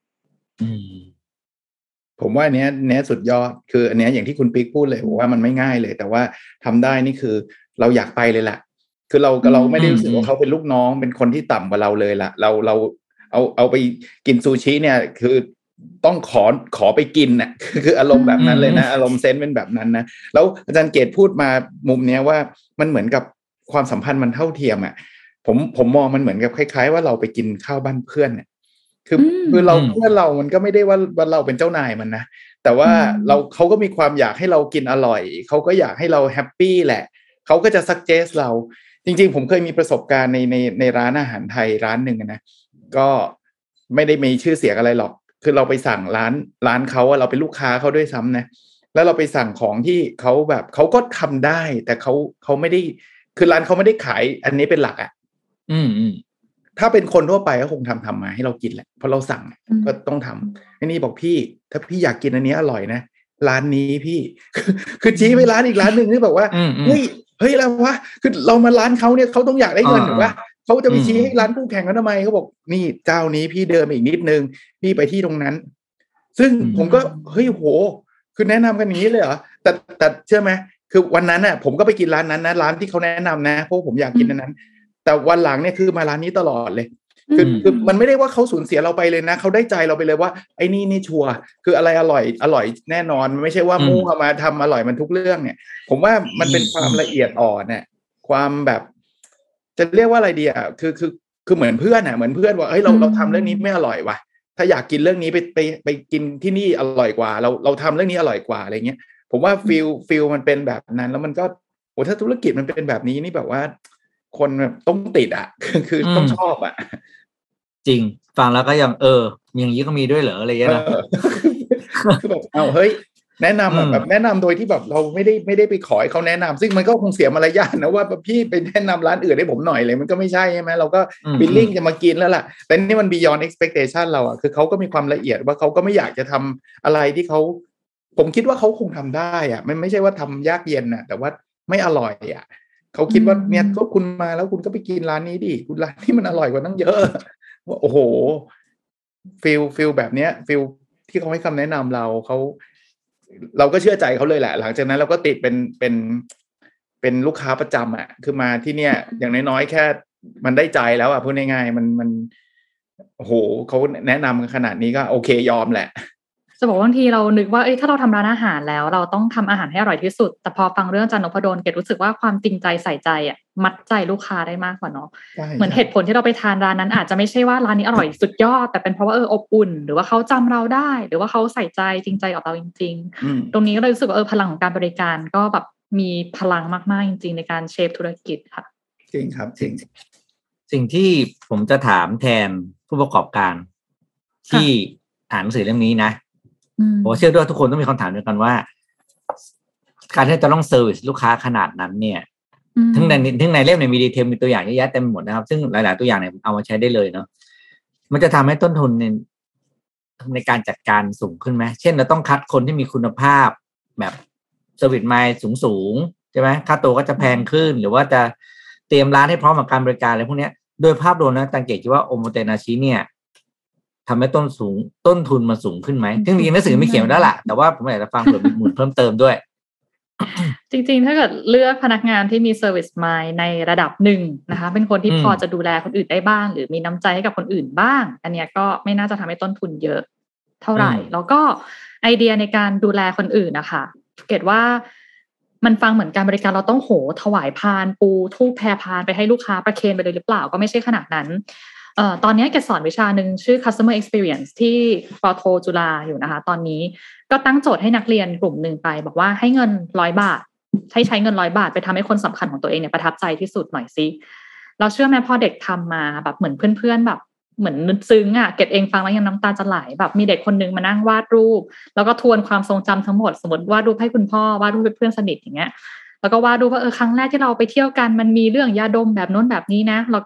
ผมว่าอันเนี้ยสุดยอดคืออันเนี้ยอย่างที่คุณปิ๊กพูดเลยว่ามันไม่ง่ายเลยแต่ว่าทำได้นี่คือเราอยากไปเลยแหละคือเราไม่ได้รู้สึกว่าเขาเป็นลูกน้องเป็นคนที่ต่ำกว่าเราเลยล่ะเราเอาไปกินซูชิเนี่ยคือต้องขอไปกินน่ะคืออารมณ์แบบนั้นเลยนะอารมณ์เซนส์เป็นแบบนั้นนะแล้วอาจารย์เกตพูดมามุมเนี้ยว่ามันเหมือนกับความสัมพันธ์มันเท่าเทียมอ่ะผมมองมันเหมือนกับคล้ายๆว่าเราไปกินข้าวบ้านเพื่อนเนี่ยคือเราเพื่อนเรามันก็ไม่ได้ว่าเราเป็นเจ้านายมันนะแต่ว่าเขาก็มีความอยากให้เรากินอร่อยเขาก็อยากให้เราแฮปปี้แหละเขาก็จะซักเจสเราจริงๆผมเคยมีประสบการณ์ในร้านอาหารไทยร้านหนึ่งนะก็ไม่ได้มีชื่อเสียงอะไรหรอกคือเราไปสั่งร้านเขาเราเป็นลูกค้าเขาด้วยซ้ำนะแล้วเราไปสั่งของที่เขาแบบเขาก็ทำได้แต่เขาไม่ได้คือร้านเขาไม่ได้ขายอันนี้เป็นหลักอ่ะถ้าเป็นคนทั่วไปก็คงทำมาให้เรากินแหละเพราะเราสั่งก็ต้องทำไอ้นี่บอกพี่ถ้าพี่อยากกินอันนี้อร่อยนะร้านนี้พี่คือชี้ไปร้านอีกร้านหนึ่งที่บอกว่าเฮ้ยแล้ววะคือเรามาร้านเขาเนี่ยเขาต้องอยากได้เงินหรือว่าเขาจะไปชี้ให้ร้านคู่แข่งกันทำไมเขาบอกนี่เจ้านี้พี่เดินอีกนิดนึงพี่ไปที่ตรงนั้นซึ่งผมก็เฮ้ยโหคือแนะนำกันอย่างนี้เลยเหรอแต่เชื่อไหมคือวันนั้นน่ะผมก็ไปกินร้านนั้นนะร้านที่เขาแนะนำนะเพราะผมอยากกินอันนั้นแต่วันหลังเนี่ยคือมาร้านนี้ตลอดเลยคือมันไม่ได้ว่าเขาสูญเสียเราไปเลยนะเขาได้ใจเราไปเลยว่าไอ้นี่ชัวร์คืออะไรอร่อยแน่นอนไม่ใช่ว่ามั่วมาทำอร่อยมันทุกเรื่องเนี่ยผมว่ามันเป็นความละเอียดอ่อนเนี่ยความแบบจะเรียกว่าอะไรดีอ่ะคือเหมือนเพื่อนอ่ะเหมือนเพื่อนว่าเฮ้ยเราทำเรื่องนี้ไม่อร่อยว่ะถ้าอยากกินเรื่องนี้ไปกินที่นี่อร่อยกว่าเราทำเรื่องนี้อร่อยกว่าอะไรเงี้ยผมว่าฟิลมันเป็นแบบนั้นแล้วมันก็โอ้ถ้าธุรกิจมันเป็นแบบนี้นี่แบบว่าคนแบบต้องติดอ่ะคือต้องชอบอ่ะจริงฟังแล้วก็ยังอย่างนี้ก็มีด้วยเหรออะไรเงี้ยนะคือแบบเฮ้ยแนะนำแบบแนะนำโดยที่แบบเราไม่ได้ไปขอให้เขาแนะนำซึ่งมันก็คงเสียมารยาทนะว่าพี่ไปแนะนำร้านอื่นให้ผมหน่อยเลยมันก็ไม่ใช่ใช่ไหมเราก็บิลลิ่งจะมากินแล้วล่ะแต่นี่มัน beyond expectation เราอ่ะคือเขาก็มีความละเอียดว่าเขาก็ไม่อยากจะทำอะไรที่เขาผมคิดว่าเขาคงทำได้อ่ะมันไม่ใช่ว่าทำยากเย็นน่ะแต่ว่าไม่อร่อยอ่ะเขาคิดว่าเนี่ยก็คุณมาแล้วคุณก็ไปกินร้านนี้ดิคุณร้านนี้มันอร่อยกว่าตั้งเยอะโอ้โหฟิลแบบเนี้ยฟิลที่เขาให้คำแนะนำเราก็เชื่อใจเขาเลยแหละหลังจากนั้นเราก็ติดเป็นลูกค้าประจำอ่ะคือมาที่เนี่ยอย่างน้อยๆแค่มันได้ใจแล้วอ่ะพูดง่ายๆมันโอ้โหเขาแนะนำกันขนาดนี้ก็โอเคยอมแหละจะบอกว่าบางทีเรานึกว่าถ้าเราทำร้านอาหารแล้วเราต้องทำอาหารให้อร่อยที่สุดแต่พอฟังเรื่องอาจารย์นพดลเกดรู้สึกว่าความจริงใจใส่ใจอ่ะมัดใจลูกค้าได้มากกว่าเนาะเหมือนเหตุผลที่เราไปทานร้านนั้นอาจจะไม่ใช่ว่าร้านนี้อร่อยสุดยอดแต่เป็นเพราะว่าอบอุ่นหรือว่าเขาจำเราได้หรือว่าเขาใส่ใจจริงใจกับเราจริงๆตรงนี้ก็เลยรู้สึกว่าพลังของการบริการก็แบบมีพลังมากๆจริงๆในการเชฟธุรกิจค่ะจริงครับจริงสิ่งที่ผมจะถามแทนผู้ประกอบการที่อ่านหนังสือเล่มนี้นะผมเชื่อด้วยทุกคนต้องมีคำถามเดียวกันว่าการที่จะต้องเซอร์วิสลูกค้าขนาดนั้นเนี่ยทั้งในเล่มในมีดีเทลมีตัวอย่างเยอะแยะเต็มหมดนะครับซึ่งหลายๆตัวอย่างเนี่ยเอามาใช้ได้เลยเนาะมันจะทำให้ต้นทุนในการจัดการสูงขึ้นไหมเช่นเราต้องคัดคนที่มีคุณภาพแบบเซอร์วิสไมล์สูงใช่ไหมค่าตัวก็จะแพงขึ้นหรือว่าจะเตรียมร้านให้พร้อมกับการบริการอะไรพวกนี้โดยภาพรวมนะอาจารย์เกตคิดว่าโอโมเตนาชิเนี่ยทำให้ต้นทุนมันสูงขึ้นไหมซึ่งจริงๆหนังสือไม่เขียนไว้แล้วล่ะแต่ว่าผมอยากจะฟังเผื่อมีมูลเพิ่มเติมด้วยจริงๆถ้าเกิดเลือกพนักงานที่มี service mind ในระดับหนึ่งนะคะเป็นคนที่พอจะดูแลคนอื่นได้บ้างหรือมีน้ำใจให้กับคนอื่นบ้างอันเนี้ยก็ไม่น่าจะทำให้ต้นทุนเยอะเท่าไหร่แล้วก็ไอเดียในการดูแลคนอื่นนะคะเกรดว่ามันฟังเหมือนการบริการเราต้องถวายพานปูทูบแพรพานไปให้ลูกค้าประเคนไปเลยหรือเปล่าก็ไม่ใช่ขนาดนั้นตอนนี้เกดสอนวิชาหนึ่งชื่อ customer experience ที่ปโทจุฬาอยู่นะคะตอนนี้ก็ตั้งโจทย์ให้นักเรียนกลุ่มหนึ่งไปบอกว่าให้เงิน100 บาทใช้เงิน100 บาทไปทำให้คนสำคัญของตัวเองเนี่ยประทับใจที่สุดหน่อยสิเราเชื่อไหมพอเด็กทำมาแบบเหมือนเพื่อนๆแบบเหมือนนึกซึ้งอ่ะเกดเองฟังแล้วยังน้ำตาจะไหลแบบมีเด็กคนนึงมานั่งวาดรูปแล้วก็ทวนความทรงจำทั้งหมดสมมติวาดรูปให้คุณพ่อวาดรูปให้เพื่อนสนิทอย่างเงี้ยแล้วก็วาดรูปว่าครั้งแรกที่เราไปเที่ยวกันมันมีเรื่องยาดมแบบโน้นแบบนี้นะแล้วก็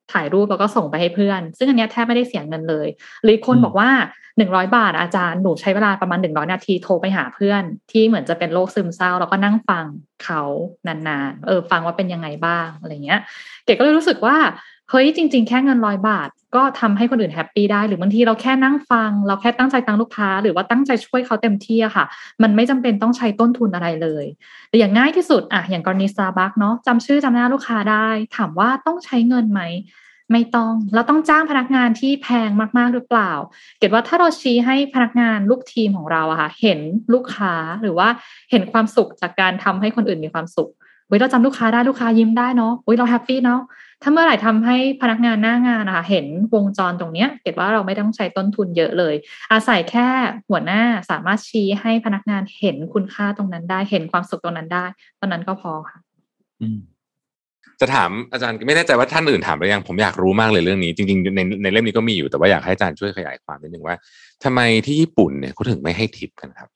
ถ่ายรูปแล้วก็ส่งไปให้เพื่อนซึ่งอันเนี้ยแทบไม่ได้เสียเงินเลยหรือคนบอกว่า100 บาทอาจารย์หนูใช้เวลาประมาณ100 นาทีโทรไปหาเพื่อนที่เหมือนจะเป็นโรคซึมเศร้าแล้วก็นั่งฟังเขานานๆฟังว่าเป็นยังไงบ้างอะไรเงี้ยเก๋ก็เลยรู้สึกว่าเฮ้ยจริงๆแค่เงิน100 บาทก็ทำให้คนอื่นแฮปปี้ได้หรือบางทีเราแค่นั่งฟังเราแค่ตั้งใจฟังลูกค้าหรือว่าตั้งใจช่วยเขาเต็มที่อะค่ะมันไม่จำเป็นต้องใช้ต้นทุนอะไรเลยแต่อย่างง่ายที่สุดอะอย่างกรณี Starbucks เนาะจำชื่อจำหน้าลูกค้าได้ถามว่าต้องใช้เงินไหมไม่ต้องเราต้องจ้างพนักงานที่แพงมากๆหรือเปล่าเกิดว่าถ้าเราชี้ให้พนักงานลูกทีมของเราอะค่ะเห็นลูกค้าหรือว่าเห็นความสุขจากการทำให้คนอื่นมีความสุขเราจำลูกค้าได้ลูกค้ายิ้มได้เนาะเราแฮปปี้เนาะถ้าเมื่อไหร่ทำให้พนักงานหน้างานนะคะเห็นวงจรตรงเนี้ยเกิดว่าเราไม่ต้องใช้ต้นทุนเยอะเลยอาศัยแค่หัวหน้าสามารถชี้ให้พนักงานเห็นคุณค่าตรงนั้นได้เห็นความสุขตรงนั้นได้ตอนนั้นก็พอค่ะจะถามอาจารย์ไม่แน่ใจว่าท่านอื่นถามหรือยังผมอยากรู้มากเลยเรื่องนี้จริงๆในเล่มนี้ก็มีอยู่แต่ว่าอยากให้อาจารย์ช่วยขยายความนิดนึงว่าทำไมที่ญี่ปุ่นเนี่ยเขาถึงไม่ให้ทิปกันครับ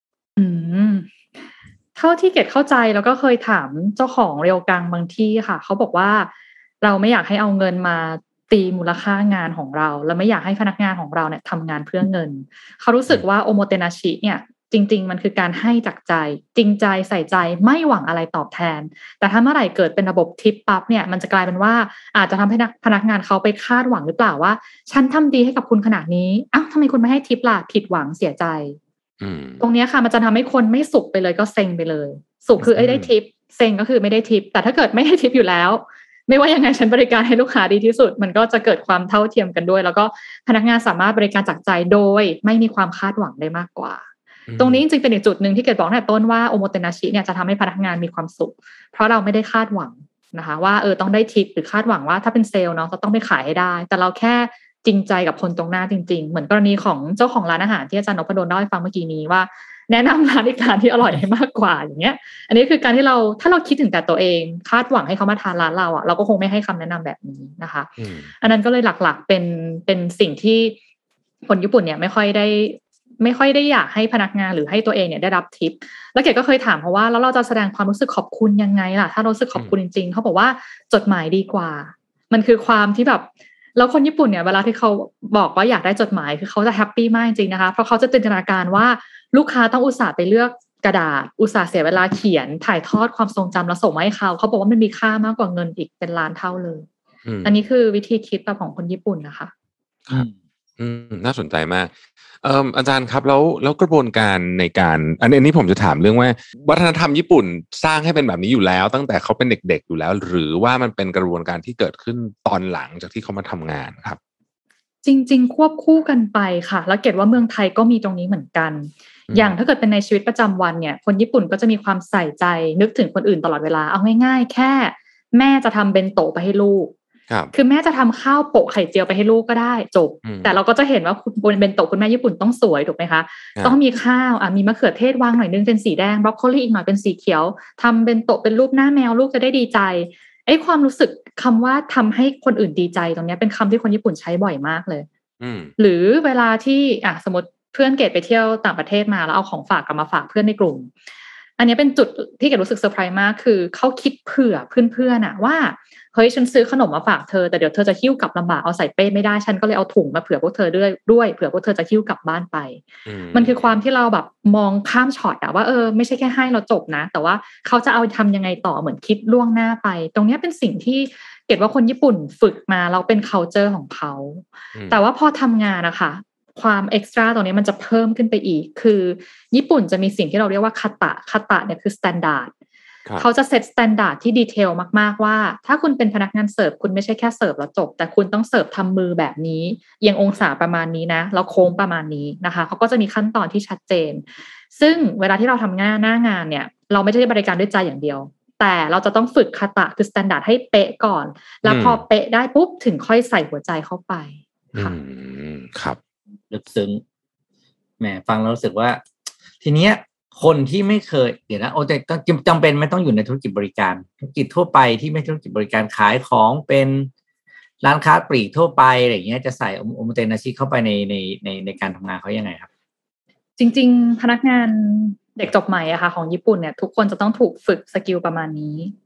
เท่าที่เกดเข้าใจแล้วก็เคยถามเจ้าของเรียวกังบางที่ค่ะเขาบอกว่าเราไม่อยากให้เอาเงินมาตีมูลค่างานของเราและไม่อยากให้พนักงานของเราเนี่ยทำงานเพื่อเงินเขารู้สึกว่าโอโมเตนาชิเนี่ยจริงๆมันคือการให้จากใจจริงใจใส่ใจไม่หวังอะไรตอบแทนแต่ถ้าเมื่อไหร่เกิดเป็นระบบทิปปั๊บเนี่ยมันจะกลายเป็นว่าอาจจะทำให้พนักงานเขาไปคาดหวังหรือเปล่าว่าฉันทำดีให้กับคุณขนาดนี้อ้าวทำไมคุณไม่ให้ทิปล่ะผิดหวังเสียใจตรงนี้ค่ะมันจะทำให้คนไม่สุขไปเลยก็เซ็งไปเลยสุขคือได้ทิปเซ็งก็คือไม่ได้ทิปแต่ถ้าเกิดไม่ได้ทิปอยู่แล้วไม่ว่ายังไงฉันบริการให้ลูกค้าดีที่สุดมันก็จะเกิดความเท่าเทียมกันด้วยแล้วก็พนักงานสามารถบริการจากใจโดยไม่มีความคาดหวังได้มากกว่าตรงนี้จริงๆเป็นอีกจุดหนึ่งที่เกิดบอกตั้งแต่ต้นว่าโอโมเตนาชิเนี่ยจะทำให้พนักงานมีความสุขเพราะเราไม่ได้คาดหวังนะคะว่าต้องได้ทิปหรือคาดหวังว่าถ้าเป็นเซลล์เนาะจะต้องไปขายให้ได้แต่เราแค่จริงใจกับคนตรงหน้าจริงๆเหมือนกรณีของเจ้าของร้านอาหารที่อาจารย์นพดลเล่าให้ฟังเมื่อกี้นี้ว่าแนะนำร้านอีกร้านที่อร่อยให้มากกว่าอย่างเงี้ยอันนี้คือการที่ถ้าเราคิดถึงแต่ตัวเองคาดหวังให้เขามาทานร้านเราอ่ะเราก็คงไม่ให้คำแนะนำแบบนี้นะคะอันนั้นก็เลยหลักๆเป็นสิ่งที่คนญี่ปุ่นเนี่ยไม่ค่อยได้อยากให้พนักงานหรือให้ตัวเองเนี่ยได้รับทิปแล้วเก๋ก็เคยถามเพราะว่าแล้วเราจะแสดงความรู้สึกขอบคุณยังไงล่ะถ้าเรารู้สึกขอบคุณจริงๆเขาบอกว่าจดหมายดีกว่ามันคือความที่แบบแล้วคนญี่ปุ่นเนี่ยเวลาที่เขาบอกว่าอยากได้จดหมายคือเขาจะแฮปปี้มากจริงนะคะเพราะเขาจะจินตนาการว่าลูกค้าต้องอุตส่าห์ไปเลือกกระดาษอุตส่าห์เสียเวลาเขียนถ่ายทอดความทรงจำแล้วส่งมาให้เขาบอกว่ามันมีค่ามากกว่าเงินอีกเป็นล้านเท่าเลยอันนี้คือวิธีคิดแบบของคนญี่ปุ่นนะคะน่าสนใจมากอาจารย์ครับแล้วกระบวนการในการอันนี้ผมจะถามเรื่องว่าวัฒนธรรมญี่ปุ่นสร้างให้เป็นแบบนี้อยู่แล้วตั้งแต่เขาเป็นเด็กๆอยู่แล้วหรือว่ามันเป็นกระบวนการที่เกิดขึ้นตอนหลังจากที่เขามาทำงานครับจริงๆควบคู่กันไปค่ะแล้วเกดว่าเมืองไทยก็มีตรงนี้เหมือนกันอย่างถ้าเกิดเป็นในชีวิตประจำวันเนี่ยคนญี่ปุ่นก็จะมีความใส่ใจนึกถึงคนอื่นตลอดเวลาเอาง่ายๆแค่แม่จะทำเบนโตะไปให้ลูกคือแม่จะทำข้าวโปะไข่เจียวไปให้ลูกก็ได้จบแต่เราก็จะเห็นว่าบนเบนโตะคุณแม่ญี่ปุ่นต้องสวยถูกไหมคะต้องมีข้าวมีมะเขือเทศวางหน่อยนึงเป็นสีแดงบรอกโคลีอีกหน่อยเป็นสีเขียวทำเบนโตะเป็นรูปหน้าแมวลูกจะได้ดีใจความรู้สึกคำว่าทำให้คนอื่นดีใจตรงนี้เป็นคำที่คนญี่ปุ่นใช้บ่อยมากเลยหรือเวลาที่สมมติเพื่อนเกดไปเที่ยวต่างประเทศมาแล้วเอาของฝากกลับมาฝากเพื่อนในกลุ่มอันนี้เป็นจุดที่เกดรู้สึกเซอร์ไพรส์มากคือเขาคิดเผื่อเพื่อนๆว่าเฮ้ยฉันซื้อขนมมาฝากเธอแต่เดี๋ยวเธอจะหิ้วกลับลำบากเอาใส่เป้ไม่ได้ฉันก็เลยเอาถุงมาเผื่อพวกเธอด้วยเผื่อพวกเธอจะหิ้วกลับบ้านไปมันคือความที่เราแบบมองข้ามช็อตว่าไม่ใช่แค่ให้เราจบนะแต่ว่าเขาจะเอาทำยังไงต่อเหมือนคิดล่วงหน้าไปตรงนี้เป็นสิ่งที่เกดว่าคนญี่ปุ่นฝึกมาเราเป็น culture ของเขาแต่ว่าพอทำงานนะคะความเอ็กซ์ตร้าตรงนี้มันจะเพิ่มขึ้นไปอีกคือญี่ปุ่นจะมีสิ่งที่เราเรียกว่าคาตะเนี่ยคือสแตนดาร์ดเขาจะเซตสแตนดาร์ดที่ดีเทลมากๆว่าถ้าคุณเป็นพนักงานเสิร์ฟคุณไม่ใช่แค่เสิร์ฟแล้วจบแต่คุณต้องเสิร์ฟทำมือแบบนี้เอียงองศาประมาณนี้นะแล้วโค้งประมาณนี้นะคะเขาก็จะมีขั้นตอนที่ชัดเจนซึ่งเวลาที่เราทำหน้างานเนี่ยเราไม่ได้บริการด้วยใจอย่างเดียวแต่เราจะต้องฝึกคาตะคือสแตนดาร์ดให้เป๊ะก่อนแล้วพอเป๊ะได้ปุ๊บถึงค่อยใส่หัวใจเข้าไปค่ะครับลึกซึ้งแหมฟังแล้วรู้สึกว่าทีเนี้ยคนที่ไม่เคยเดี๋ยวนะแต่ก็จำเป็นไม่ต้องอยู่ในธุรกิจบริการธุรกิจทั่วไปที่ไม่ธุรกิจบริการขายของเป็นร้านค้าปลีกทั่วไปอะไรอย่างเงี้ยจะใส่โอโมเตนาชิเข้าไปในการทำงานเขายังไงครับจริงๆพนักงานเด็กจบใหม่อะค่ะของญี่ปุ่นเนี่ยทุกคนจะต้องถูกฝึกสกิลประมาณนี้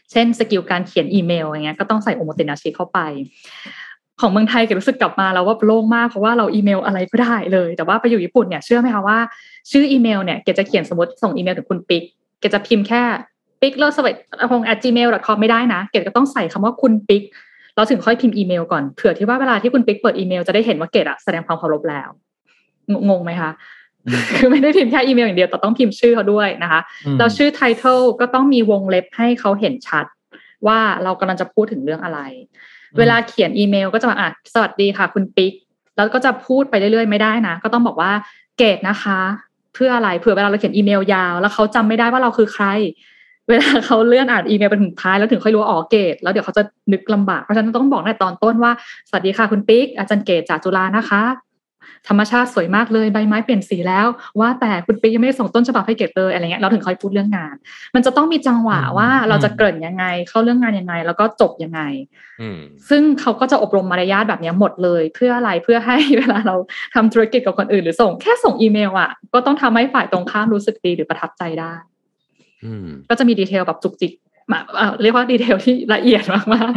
เช่นสกิลการเขียนอีเมลอย่างเงี้ยก็ต้องใส่โอโมเตนาชิเข้าไปของเมืองไทยเกดรู้สึกกลับมาแล้วว่าโล่งมากเพราะว่าเราอีเมลอะไรก็ได้เลยแต่ว่าไปอยู่ญี่ปุ่นเนี่ยเชื่อไหมคะว่าชื่ออีเมลเนี่ยเกดจะเขียนสมมติส่งอีเมลถึงคุณปิ๊กเกดจะพิมพ์แค่ปิ๊กเลิศสวัสดิ์@gmail.com ไม่ได้นะเกดก็ต้องใส่คำว่าคุณปิ๊กเราถึงค่อยพิมพ์อีเมลก่อนเผื่อที่ว่าเวลาที่คุณปิ๊กเปิดอีเมลจะได้เห็นว่าเกดแสดงความเคารพแล้วงงไหมคะคือไม่ได้พิมพ์แค่อีเมลอย่างเดียวแต่ต้องพิมพ์ชื่อเขาด้วยนะคะแล้วชื่อ title ก็ต้องมีวงเล็บให้เขาเห็นชัดว่าเรากำลังจะพูดถึงเรื่องอะไรเวลาเขียนอีเมลก็จะมาสวัสดีค่ะคุณปิ๊กแล้วก็จะพูดไปเรื่อยๆไม่ได้นะก็ต้องบอกว่าเกดนะคะเพื่ออะไรเผื่อเวลาเราเขียนอีเมลยาวแล้วเขาจำไม่ได้ว่าเราคือใครเวลาเขาเลื่อนอ่านอีเมลไปถึงท้ายแล้วถึงค่อยรู้ว่าเกดแล้วเดี๋ยวเขาจะนึกลำบากเพราะฉะนั้นต้องบอกในตอนต้นว่าสวัสดีค่ะคุณปิ๊กอาจารย์เกดจากจุฬานะคะธรรมชาติสวยมากเลยใบไม้เปลี่ยนสีแล้วว่าแต่คุณปิ๊กยังไม่ได้ส่งต้นฉบับให้เกดเลยอะไรเงี้ยเราถึงค่อยพูดเรื่องงานมันจะต้องมีจังหวะว่าเราจะเกริ่นยังไงเข้าเรื่องงานยังไงแล้วก็จบยังไงซึ่งเขาก็จะอบรมมารยาทแบบนี้หมดเลยเพื่ออะไรเพื่อให้เวลาเราทำธุรกิจกับคนอื่นหรือแค่ส่งอีเมลก็ต้องทำให้ฝ่ายตรงข้ามรู้สึกดีหรือประทับใจได้ก็จะมีดีเทลแบบจุกจิกเรียกว่าดีเทลที่ละเอียดมาก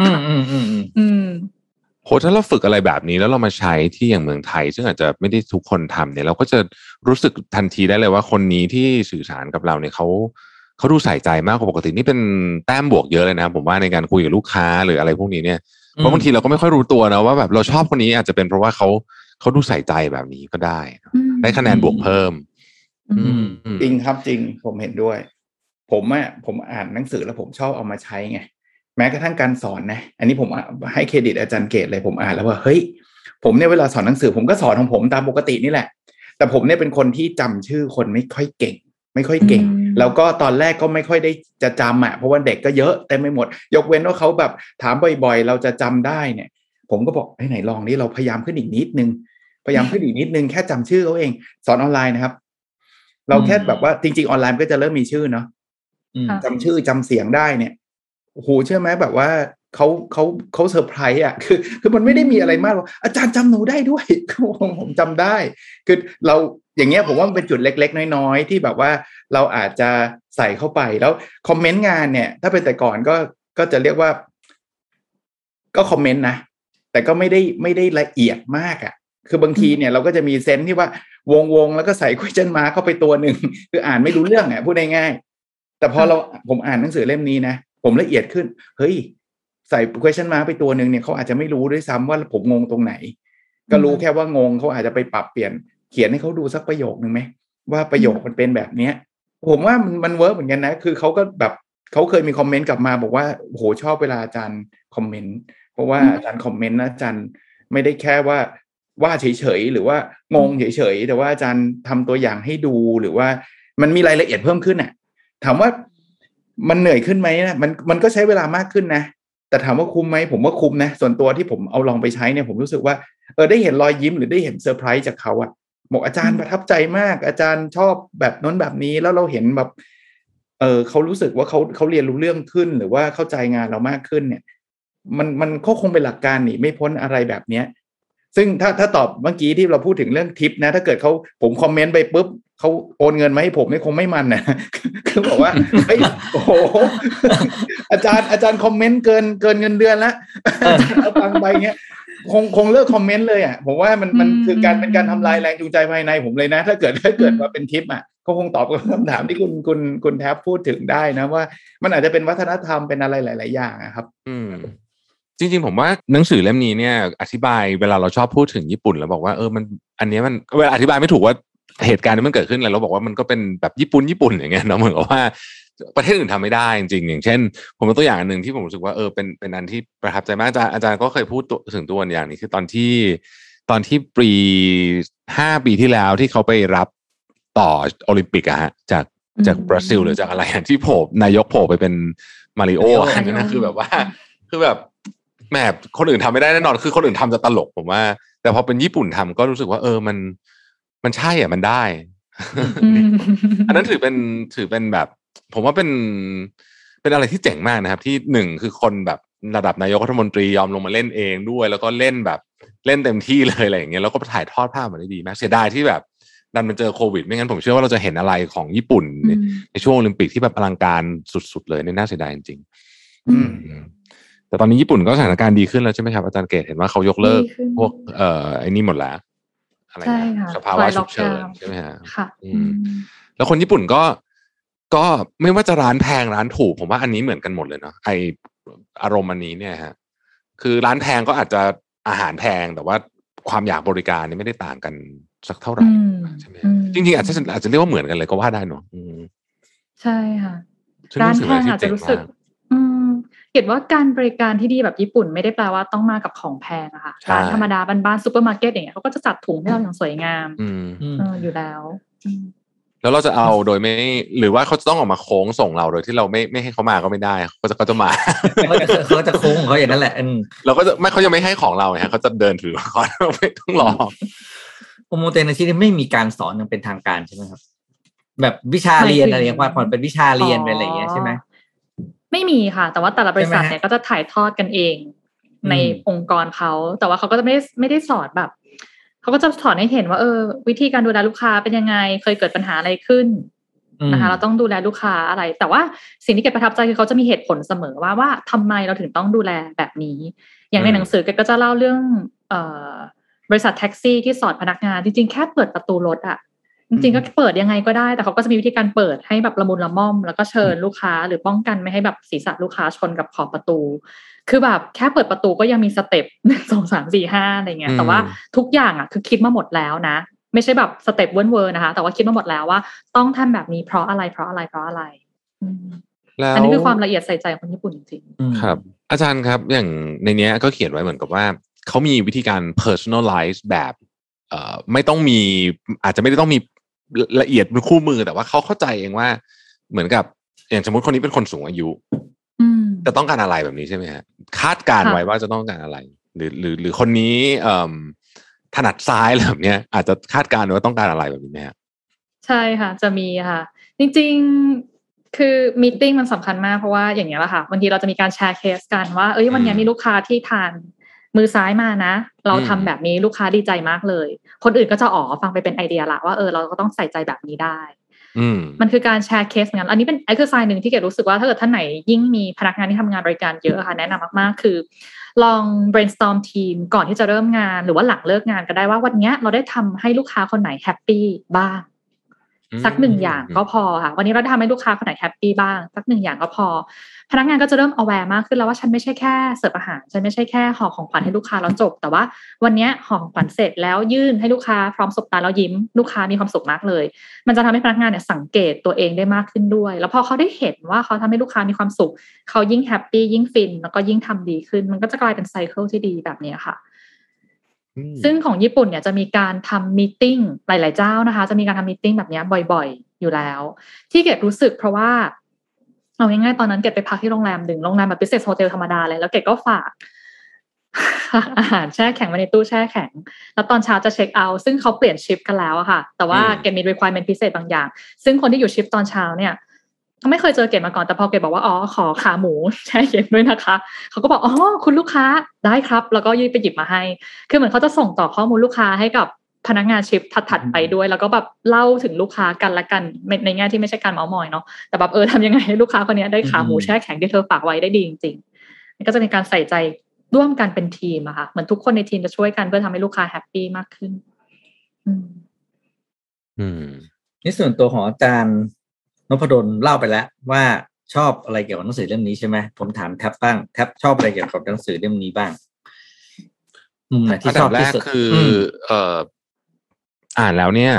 โหถ้าเราฝึกอะไรแบบนี้แล้วเรามาใช้ที่อย่างเมืองไทยซึ่งอาจจะไม่ได้ทุกคนทำเนี่ยเราก็จะรู้สึกทันทีได้เลยว่าคนนี้ที่สื่อสารกับเราเนี่ยเขาดูใส่ใจมากกว่าปกตินี่เป็นแต้มบวกเยอะเลยนะผมว่าในการคุยกับลูกค้าหรืออะไรพวกนี้เนี่ยเพราะบางทีเราก็ไม่ค่อยรู้ตัวนะว่าแบบเราชอบคนนี้อาจจะเป็นเพราะว่าเขาดูใส่ใจแบบนี้ก็ได้คะแนนบวกเพิ่มจริงครับจริงผมเห็นด้วยผมอ่านหนังสือแล้วผมชอบเอามาใช้ไงแม้กระทั่งการสอนนะอันนี้ผมให้เครดิตอาจารย์เกตเลยผมอ่านแล้วว่าเฮ้ยผมเนี่ยเวลาสอนหนังสือผมก็สอนของผมตามปกตินี่แหละแต่ผมเนี่ยเป็นคนที่จำชื่อคนไม่ค่อยเก่งแล้วก็ตอนแรกก็ไม่ค่อยได้จะจำเพราะว่าเด็กก็เยอะเต็มไปหมดยกเว้นว่าเขาแบบถามบ่อยๆเราจะจำได้เนี่ยผมก็บอกไหนลองนี่เราพยายามขึ้นอีกนิดนึงแค่จำชื่อเขาเองสอนออนไลน์นะครับเราแค่แบบว่าจริงๆออนไลน์ก็จะเริ่มมีชื่อเนาะจำชื่อจำเสียงได้เนี่ยโอ้โหเชื่อไหมแบบว่าเขาเซอร์ไพรส์คือมันไม่ได้มีอะไรมากหรอกอาจารย์จำหนูได้ด้วยผมจำได้คือเราอย่างเงี้ยผมว่ามันเป็นจุดเล็กๆน้อยๆที่แบบว่าเราอาจจะใส่เข้าไปแล้วคอมเมนต์งานเนี่ยถ้าเป็นแต่ก่อนก็จะเรียกว่าก็คอมเมนต์นะแต่ก็ไม่ได้ละเอียดมากคือบางทีเนี่ยเราก็จะมีเซนส์ที่ว่าวงแล้วก็ใส่ question mark เข้าไปตัวหนึ่งคืออ่านไม่รู้เรื่องพูดง่ายๆแต่พอผมอ่านหนังสือเล่มนี้นะผมละเอียดขึ้นเฮ้ยใส่ question mark ไปตัวหนึ่งเนี่ยเขาอาจจะไม่รู้ด้วยซ้ำว่าผมงงตรงไหนก็รู้แค่ว่างงเขาอาจจะไปปรับเปลี่ยนเขียนให้เขาดูสักประโยคนึงไหมว่าประโยคมันเป็นแบบนี้ผมว่ามันเวิร์กเหมือนกันนะคือเขาก็แบบเขาเคยมีคอมเมนต์กลับมาบอกว่าโอ้โหชอบเวลาอาจารย์คอมเมนต์เพราะว่าอาจารย์คอมเมนต์นะอาจารย์ไม่ได้แค่ว่าเฉยๆหรือว่างงเฉยๆแต่ว่าอาจารย์ทำตัวอย่างให้ดูหรือว่ามันมีรายละเอียดเพิ่มขึ้นถามว่ามันเหนื่อยขึ้นไหมนะมันก็ใช้เวลามากขึ้นนะแต่ถามว่าคุ้มไหมผมว่าคุ้มนะส่วนตัวที่ผมเอาลองไปใช้เนี่ยผมรู้สึกว่าได้เห็นรอยยิ้มหรือได้เห็นเซอร์ไพรส์จากเขาบอกอาจารย์ประทับใจมากอาจารย์ชอบแบบนั้นแบบนี้แล้วเราเห็นแบบเขารู้สึกว่าเขาเรียนรู้เรื่องขึ้นหรือว่าเข้าใจงานเรามากขึ้นเนี่ยมันก็คงเป็นหลักการหนีไม่พ้นอะไรแบบเนี้ยซึ่งถ้าตอบเมื่อกี้ที่เราพูดถึงเรื่องทิปนะถ้าเกิดผมคอมเมนต์ไปปุ๊บเขาโอนเงินมาให้ผมนี่คงไม่มันนะคือบอกว่าเฮ้ยโอ้โหอาจารย์คอมเมนต์เกินเงินเดือนละเอาตังค์ไปเงี้ยคงเลิกคอมเมนต์เลยผมว่ามันคือเป็นการทำลายแรงจูงใจภายในผมเลยนะถ้าเกิดว่าเป็นทิปก็คงตอบกับคำถามที่คุณแทบพูดถึงได้นะว่ามันอาจจะเป็นวัฒนธรรมเป็นอะไรหลายๆอย่างครับจริงๆผมว่าหนังสือเล่มนี้เนี่ยอธิบายเวลาเราชอบพูดถึงญี่ปุ่นแล้วบอกว่ามันอันนี้มันเวลาอธิบายไม่ถูกว่าเหตุการณ์นี้มันเกิดขึ้นอะไรเราบอกว่ามันก็เป็นแบบญี่ปุ่นอย่างเงี้ยเนาะเหมือนกับว่าประเทศอื่นทำไม่ได้จริงๆอย่างเช่นผมเป็นตัวอย่างอันหนึ่งที่ผมรู้สึกว่าเป็นอันที่ประทับใจมากอาจารย์ก็เคยพูดถึงตัวอย่างนี้คือตอนที่ปี5 ปีที่แล้วที่เขาไปรับต่อโอลิมปิกจากบราซิลหรือจากอะไรที่นายกโผล่ไปเป็นมาริโออันนั้นคือแบบว่าคือแบบแหมคนอื่นทำไม่ได้แน่นอนคือคนอื่นทำจะตลกผมว่าแต่พอเป็นญี่ปุ่นทำก็รู้สึกว่ามันใช่มันได้ อันนั้นถือเป็นแบบผมว่าเป็นอะไรที่เจ๋งมากนะครับที่หนึ่งคือคนแบบระดับนายกรัฐมนตรียอมลงมาเล่นเองด้วยแล้วก็เล่นแบบเล่นเต็มที่เลยอะไรอย่างเงี้ยแล้วก็ถ่ายทอดภาพมาได้ดีมากเสียดายที่แบบดันมันเจอโควิดไม่งั้นผมเชื่อว่าเราจะเห็นอะไรของญี่ปุ่นในช่วงโอลิมปิกที่แบบอลังการสุดๆเลยน่าเสียดายจริงแต่ตอนนี้ญี่ปุ่นก็สถานการณ์ดีขึ้นแล้วใช่ไหมครับอาจารย์เกตเห็นว่าเขายกเลิกพวกไอ้นี่หมดแล้วอะไรนะสภาวะฉุกเฉินใช่ไหมฮะค่ะแล้วคนญี่ปุ่นก็ไม่ว่าจะร้านแพงร้านถูกผมว่าอันนี้เหมือนกันหมดเลยเนาะไออารมณ์อันนี้เนี่ยฮะคือร้านแพงก็อาจจะอาหารแพงแต่ว่าความอยากบริการนี่ไม่ได้ต่างกันสักเท่าไหร่ใช่ไหมจริงๆอาจจะเรียกว่าเหมือนกันเลยก็ว่าได้เนาะใช่ค่ะร้านแพงอาจจะรู้สึกเห็นว่าการบริการที่ดีแบบญี่ปุ่นไม่ได้แปลว่าต้องมากับของแพงอะค่ะร้านธรรมดาบ้านๆซุปเปอร์มาร์เก็ตอย่างเงี้ยเขาก็จะจัดถุงให้เราอย่างสวยงามอยู่แล้วเราจะเอาโดยไม่หรือว่าเขาจะต้องออกมาโค้งส่งเราโดยที่เราไม่ให้เขามาก็ไม่ได้เขาจะมาเขาจะโค้งของเขาอย่างนั้นแหละเราก็จะไม่เขายังไม่ให้ของเราฮะเขาจะเดินถือก่อนไม่ต้องรอโอโมเตนะชิไม่มีการสอนอย่างเป็นทางการใช่ไหมครับแบบวิชาเรียนอะไรอย่างเงี้ยผ่อนเป็นวิชาเรียนเป็นอะไรอย่างเงี้ยใช่ไหมไม่มีค่ะแต่ว่าแต่ละบริษัทเนี่ยก็จะถ่ายทอดกันเองในองค์กรเขาแต่ว่าเขาก็จะไม่ได้สอนแบบเขาก็จะสอนให้เห็นว่าวิธีการดูแลลูกค้าเป็นยังไงเคยเกิดปัญหาอะไรขึ้นนะคะเราต้องดูแลลูกค้าอะไรแต่ว่าสิ่งที่เกดประทับใจคือเขาจะมีเหตุผลเสมอว่าทำไมเราถึงต้องดูแลแบบนี้อย่างในหนังสือเกดก็จะเล่าเรื่องบริษัทแท็กซี่ที่สอนพนักงานจริงๆแค่เปิดประตูรถอะจริงๆก็เปิดยังไงก็ได้แต่เขาก็จะมีวิธีการเปิดให้แบบละมุนละม่อมแล้วก็เชิญลูกค้าหรือป้องกันไม่ให้แบบศีรษะลูกค้าชนกับขอบประตูคือแบบแค่เปิดประตูก็ยังมีสเต็ป1 2 3 4 5อะไรเงี้ยแต่ว่าทุกอย่างอ่ะคือคิดมาหมดแล้วนะไม่ใช่แบบสเต็ปเวิร์นนะคะแต่ว่าคิดมาหมดแล้วว่าต้องทำแบบนี้เพราะอะไรอันนี้คือความละเอียดใส่ใจของคนญี่ปุ่นจริงๆครับอาจารย์ครับอย่างในนี้ก็เขียนไว้เหมือนกับว่าเขามีวิธีการ personalize แบบไม่ต้องมีอาจจะไม่ได้ต้องมีละเอียดเป็นคู่มือแต่ว่าเขาเข้าใจเองว่าเหมือนกับอย่างสมมติคนนี้เป็นคนสูงอายุจะต้องการอะไรแบบนี้ใช่ไหมฮะคาดการไว้ว่าจะต้องการอะไรหรือคนนี้ถนัดซ้ายแบบเนี้ยอาจจะคาดการว่าต้องการอะไรแบบนี้ไหมฮะใช่ค่ะจะมีค่ะจริงๆคือมีตติ้งมันสำคัญมากเพราะว่าอย่างเงี้ยแหละค่ะบางทีเราจะมีการแชร์เคสกันว่าวันนี้มีลูกค้าที่ทานมือซ้ายมานะเราทำแบบนี้ลูกค้าดีใจมากเลยคนอื่นก็จะฟังไปเป็นไอเดียละว่าเราก็ต้องใส่ใจแบบนี้ได้มันคือการแชร์เคสเหมือนกันอันนี้เป็น exercise นึงที่เกดรู้สึกว่าถ้าเกิดท่านไหนยิ่งมีพนักงานที่ทำงานบริการเยอะค่ะแนะนำมากๆคือลอง brainstorm ทีมก่อนที่จะเริ่มงานหรือว่าหลังเลิกงานก็ได้ว่าวันนี้เราได้ทำให้ลูกค้าคนไหนแฮปปี้บ้างสัก1อย่างก็พอค่ะวันนี้เราทำให้ลูกค้าคนไหนแฮปปี้บ้างสัก1อย่างก็พอพนักงานก็จะเริ่ม aware มากขึ้นแล้วว่าฉันไม่ใช่แค่เสิร์ฟอาหารฉันไม่ใช่แค่ห่อของขวัญให้ลูกค้าแล้วจบแต่ว่าวันนี้ห่อของขวัญเสร็จแล้วยื่นให้ลูกค้าพร้อมสบตาแล้วยิ้มลูกค้ามีความสุขมากเลยมันจะทำให้พนักงานเนี่ยสังเกตตัวเองได้มากขึ้นด้วยแล้วพอเขาได้เห็นว่าเขาทำให้ลูกค้ามีความสุขเขายิ่งแฮปปี้ยิ่งฟินแล้วก็ยิ่งทำดีขึ้นมันก็จะกลายเป็นไซเคิลที่ดีแบบนี้ค่ะซึ่งของญี่ปุ่นเนี่ยจะมีการทำมีตติ้งหลายๆเจ้านะคะจะมีการทำมีตติ้งแบบนี้บ่อยๆอยู่แล้วที่เกดรู้สึกเพราะว่าเอาง่ายๆตอนนั้นเกดไปพักที่โรงแรมโรงแรมแบบ business hotel ธรรมดาเลยแล้วเกดก็ฝากอาหารแช่แข็งไว้ในตู้แช่แข็งแล้วตอนเช้าจะเช็คเอาท์ซึ่งเขาเปลี่ยนชิฟกันแล้วอะค่ะแต่ว่าเกดมี requirement พิเศษบางอย่างซึ่งคนที่อยู่ชิฟตอนเช้าเนี่ยไม่เคยเจอเกดมาก่อนแต่พอเกดบอกว่าขอขาหมูแช่เย็นด้วยนะคะเขาก็บอกคุณลูกค้าได้ครับแล้วก็ยืดไปหยิบมาให้คือเหมือนเขาจะส่งต่อข้อมูลลูกค้าให้กับพนักงานชิฟถัดไปด้วยแล้วก็แบบเล่าถึงลูกค้ากันละกันในแง่ที่ไม่ใช่การเม้ามอยเนาะแต่แบบทำยังไงให้ลูกค้าคนนี้ได้ขาหมูแช่แข็งที่เธอฝากไว้ได้ดีจริงๆมันก็จะเป็นการใส่ใจร่วมกันเป็นทีมอะค่ะเหมือนทุกคนในทีมจะช่วยกันเพื่อทำให้ลูกค้าแฮปปี้มากขึ้นนี่ส่วนตัวของอาจารย์นพดลเล่าไปแล้วว่าชอบอะไรเกี่ยวกับหนังสือเล่มนี้ใช่ไหมผมถามแท็บบ้างแท็บชอบอะไรเกี่ยวกับหนังสือเล่มนี้บ้างที่ชอบที่สุดคืออ่านแล้วเนี่ย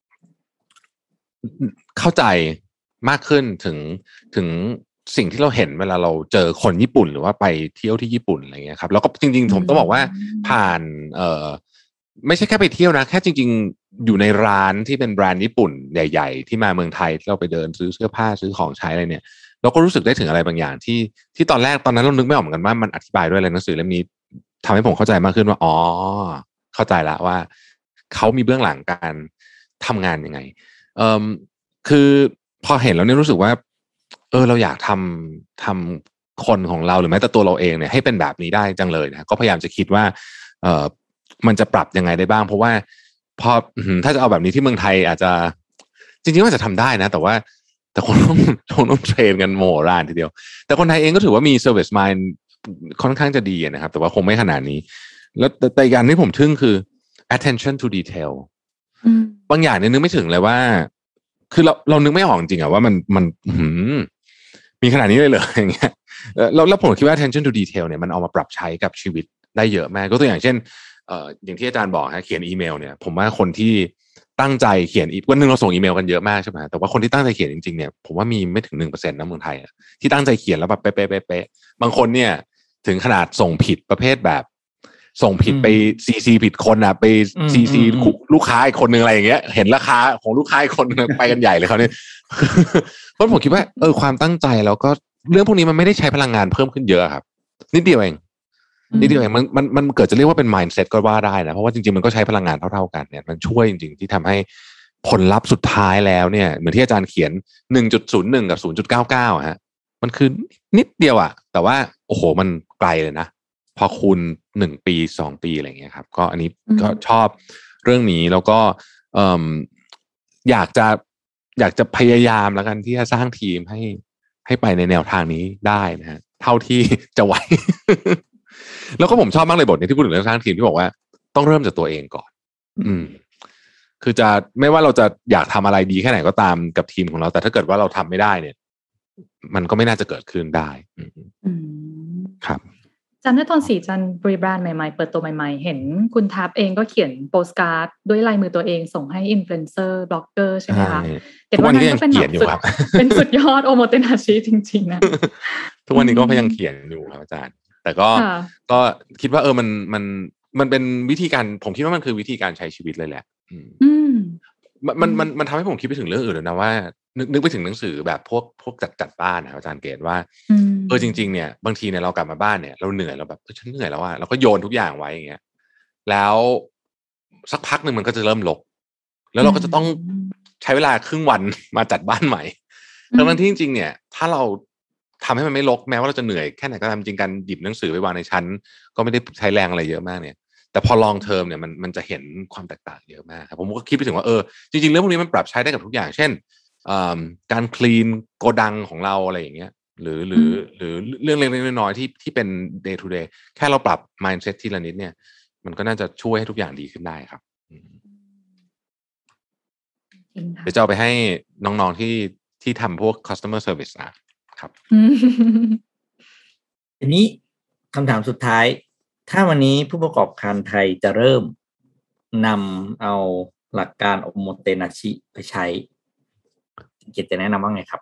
เข้าใจมากขึ้นถึงสิ่งที่เราเห็นเวลาเราเจอคนญี่ปุ่นหรือว่าไปเที่ยวที่ญี่ปุ่นอะไรเงี้ยครับแล้วก็จริงๆผมต้องบอกว่าผ่านไม่ใช่แค่ไปเที่ยวนะแค่จริงๆอยู่ในร้านที่เป็นแบรนด์ญี่ปุ่นใหญ่ๆที่มาเมืองไทยเราไปเดินซื้อเสื้อผ้าซื้อของใช้อะไรเนี่ยเราก็รู้สึกได้ถึงอะไรบางอย่างที่ตอนนั้นเรานึกไม่ออกเหมือนกันว่ามันอธิบายด้วยอะไรหนังสือเล่มนี้ทำให้ผมเข้าใจมากขึ้นว่าเข้าใจละว่าเขามีเบื้องหลังการทำงานยังไงคือพอเห็นแล้วเนี่ยรู้สึกว่าเราอยากทำคนของเราหรือแม้แต่ตัวเราเองเนี่ยให้เป็นแบบนี้ได้จังเลยนะก็พยายามจะคิดว่ามันจะปรับยังไงได้บ้างเพราะว่าพอถ้าจะเอาแบบนี้ที่เมืองไทยอาจจะจริงๆว่าจะทำได้นะแต่ว่าแต่คนต้องเทรนกันโมโหรานทีเดียวแต่คนไทยเองก็ถือว่ามี service mind ค่อนข้างจะดีนะครับแต่ว่าคงไม่ขนาดนี้แล้วแต่อีกอย่างที่ผมทึ่งคือ attention to detail บางอย่างเนี่ยนึกไม่ถึงเลยว่าคือเรานึกไม่ออกจริงอะว่ามันมีขนาดนี้เลยเหรออย่างเงี้ยแล้วผมคิดว่า attention to detail เนี่ยมันเอามาปรับใช้กับชีวิตได้เยอะมากก็ตัวอย่างเช่นอย่างที่อาจารย์บอกฮะเขียนอีเมลเนี่ยผมว่าคนที่ตั้งใจเขียนวันนึงเราส่งอีเมลกันเยอะมากใช่ไหมแต่ว่าคนที่ตั้งใจเขียนจริงๆเนี่ยผมว่ามีไม่ถึง 1% นะเมืองไทยที่ตั้งใจเขียนแล้วแบบเป๊ะๆบางคนเนี่ยถึงขนาดส่งผิดประเภทแบบส่งผิดไป CC ผิดคนอ่ะไป CC ลูกค้าอีกคนนึงอะไรอย่างเงี้ยเห็นราคาของลูกค้าอีกคนนึงไปกันใหญ่เลยเขาเนี่ยเพราะผมคิดว่าความตั้งใจแล้วก็เรื่องพวกนี้มันไม่ได้ใช้พลังงานเพิ่มขึ้นเยอะครับนิดเดียวเองมันเกิดจะเรียกว่าเป็น mindset ก็ว่าได้นะเพราะว่าจริงๆมันก็ใช้พลังงานเท่าๆกันเนี่ยมันช่วยจริงๆที่ทำให้ผลลัพธ์สุดท้ายแล้วเนี่ยเหมือนที่อาจารย์เขียน 1.01 กับ 0.99 ฮะมันคือนิดเดียวอะแต่ว่าโอ้โหมันไกลเลยนะพอคูณ1 ปี2 ปีอะไรเงี้ยครับก็อันนี้ก็ชอบเรื่องนี้แล้วก็อยากจะพยายามแล้วกันที่จะสร้างทีมให้ไปในแนวทางนี้ได้นะฮะเท่าที่จะไหว แล้วก็ผมชอบมากเลยบทนี้ที่พูดถึงเรื่องสร้างทีมที่บอกว่าต้องเริ่มจากตัวเองก่อนคือจะไม่ว่าเราจะอยากทำอะไรดีแค่ไหนก็ตามกับทีมของเราแต่ถ้าเกิดว่าเราทำไม่ได้เนี่ยมันก็ไม่น่าจะเกิดขึ้นได้ครับจันได้ตอน4จันรีแบรนด์ใหม่ๆเปิดตัวใหม่ๆเห็นคุณทับเองก็เขียนโปสการ์ดด้วยลายมือตัวเองส่งให้อินฟลูเอนเซอร์บล็อกเกอร์ใช่ไหมคะทุกวันนี้ก็ยังเขียนอยู่ครับเป็นสุดยอดโอโมเตนาชิจริงๆนะทุกวันนี้ก็ยังเขียนอยู่ครับอาจารย์แต่ก็คิดว่ามันเป็นวิธีการผมคิดว่ามันคือวิธีการใช้ชีวิตเลยแหละมันทำให้ผมคิดไปถึงเรื่องอื่นเลยนะว่านึกไปถึงหนังสือแบบพวกจัดบ้านนะอาจารย์เกตว่าจริงๆเนี่ยบางทีเนี่ยเรากลับมาบ้านเนี่ยเราเหนื่อยเราแบบฉันเหนื่อยแล้วเราก็โยนทุกอย่างไว้อย่างเงี้ยแล้วสักพักหนึ่งมันก็จะเริ่มรกแล้วเราก็จะต้องใช้เวลาครึ่งวันมาจัดบ้านใหม่ทั้งที่จริงๆเนี่ยถ้าเราทำให้มันไม่รกแม้ว่าเราจะเหนื่อยแค่ไหนก็ตามจริงการหยิบหนังสือไปวางในชั้นก็ไม่ได้ใช้แรงอะไรเยอะมากเนี่ยแต่พอ long term เนี่ยมันจะเห็นความแตกต่างเยอะมากครับผมก็คิดไปถึงว่าจริงๆเรื่องพวกนี้มันปรับใช้ได้กับทุกอย่างเช่นการคลีนโกดังของเราอะไรอย่างเงี้ยหรือเรื่องเล็กๆน้อยๆที่เป็น day to day แค่เราปรับ mindset ทีละนิดเนี่ยมันก็น่าจะช่วยให้ทุกอย่างดีขึ้นได้ครับเดี๋ยวจะเอาไปให้น้องๆที่ทำพวก customer service ครับทีนี้คำถามสุดท้ายถ้าวันนี้ผู้ประกอบการไทยจะเริ่มนำเอาหลักการโอโมเตนาชิไปใช้เกตจะแนะนำว่าไงครับ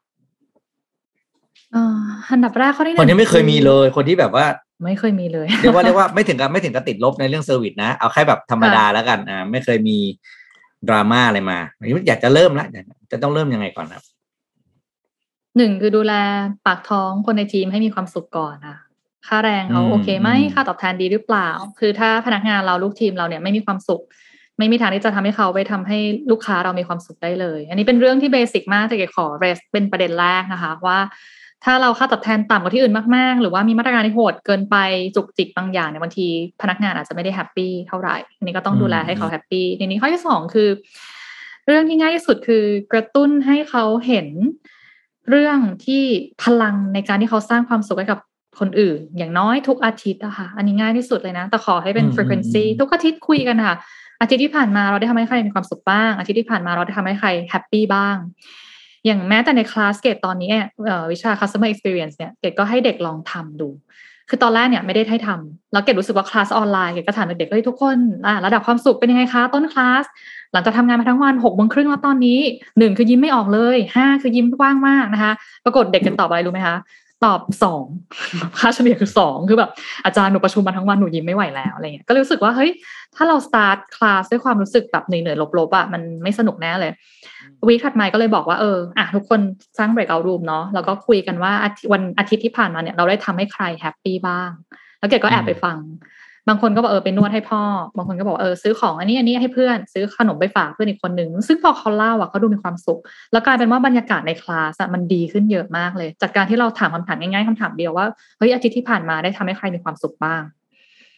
อันดับแรกเขาได้คนที่ไม่เคยมีเลยคนที่แบบว่าไม่เคยมีเลยเรียกว่าไม่ถึงกับติดลบในเรื่องเซอร์วิสนะเอาแค่แบบธรรมดาแล้วกันไม่เคยมีดราม่าอะไรมาอยากจะเริ่มแล้วจะต้องเริ่มยังไงก่อนครับ 1คือดูแลปากท้องคนในทีมให้มีความสุขก่อนค่าแรงเขาโอเคไหมค่าตอบแทนดีหรือเปล่าคือถ้าพนักงานเราลูกทีมเราเนี่ยไม่มีความสุขไม่มีทางที่จะทำให้เขาไปทำให้ลูกค้าเรามีความสุขได้เลยอันนี้เป็นเรื่องที่เบสิกมากแต่เก๋ขอเรสเป็นประเด็นแรกนะคะว่าถ้าเราค่าตอบแทนต่ำกว่าที่อื่นมากๆหรือว่ามีมาตรการที่โหดเกินไปจุกจิกบางอย่างเนี่ยบางทีพนักงานอาจจะไม่ได้แฮปปี้เท่าไหร่อันนี้ก็ต้องดูแลให้เขาแฮปปี้ทีนี้ข้อที่2คือเรื่องที่ง่ายที่สุดคือกระตุ้นให้เขาเห็นเรื่องที่พลังในการที่เขาสร้างความสุขให้กับคนอื่นอย่างน้อยทุกอาทิตย์อะค่ะอันนี้ง่ายที่สุดเลยนะแต่ขอให้เป็น frequency ทุกอาทิตย์คุยกันค่ะอาทิตย์ที่ผ่านมาเราได้ทำให้ใครมีความสุขบ้างอาทิตย์ที่ผ่านมาเราได้ทำให้ใครแฮปปี้บ้างอย่างแม้แต่ในคลาสเกตตอนนี้วิชา customer experience เนี่ยเกตก็ให้เด็กลองทำดูคือตอนแรกเนี่ยไม่ได้ให้ทำแล้วเกตรู้สึกว่าคลาสออนไลน์เกตก็ถามเด็กๆเฮ้ยทุกคนระดับความสุขเป็นยังไงคะต้นคลาสหลังจากทำงานมาทั้งวัน 6:30 แล้วตอนนี้1คือยิ้มไม่ออกเลย5คือยิ้มกว้างมากนะคะปรากฏเด็กกันตอบอะไรรู้ไหมคะตอบ2ค่าเฉลี่ยคือ2คือแบบอาจารย์หนูประชุมมาทั้งวันหนูยิ้มไม่ไหวแล้วอะไรเงี้ยก็รู้สึกว่าเฮ้ยถ้าเราสตาร์ทคลาสด้วยความรู้สึกแบบเหนื่อยๆลบๆมันไม่สนุกแน่เลยวีคถัดมาก็เลยบอกว่าทุกคนสร้าง breakout room เนาะแล้วก็คุยกันว่าวันอาทิตย์ที่ผ่านมาเนี่ยเราได้ทำให้ใครแฮปปี้บ้างแล้วเกดก็แอบไปฟังบางคนก็บอกไปนวดให้พ่อบางคนก็บอกซื้อของอันนี้ให้เพื่อนซื้อขนมไปฝากเพื่อนอีกคนนึงซึ่งพอเขาเล่าเขาดูมีความสุขแล้วกลายเป็นว่าบรรยากาศในคลาสมันดีขึ้นเยอะมากเลยจากการที่เราถามคำถามง่ายๆคำถามเดียวว่าเฮ้ยอาทิตย์ที่ผ่านมาได้ทำให้ใครมีความสุขบ้าง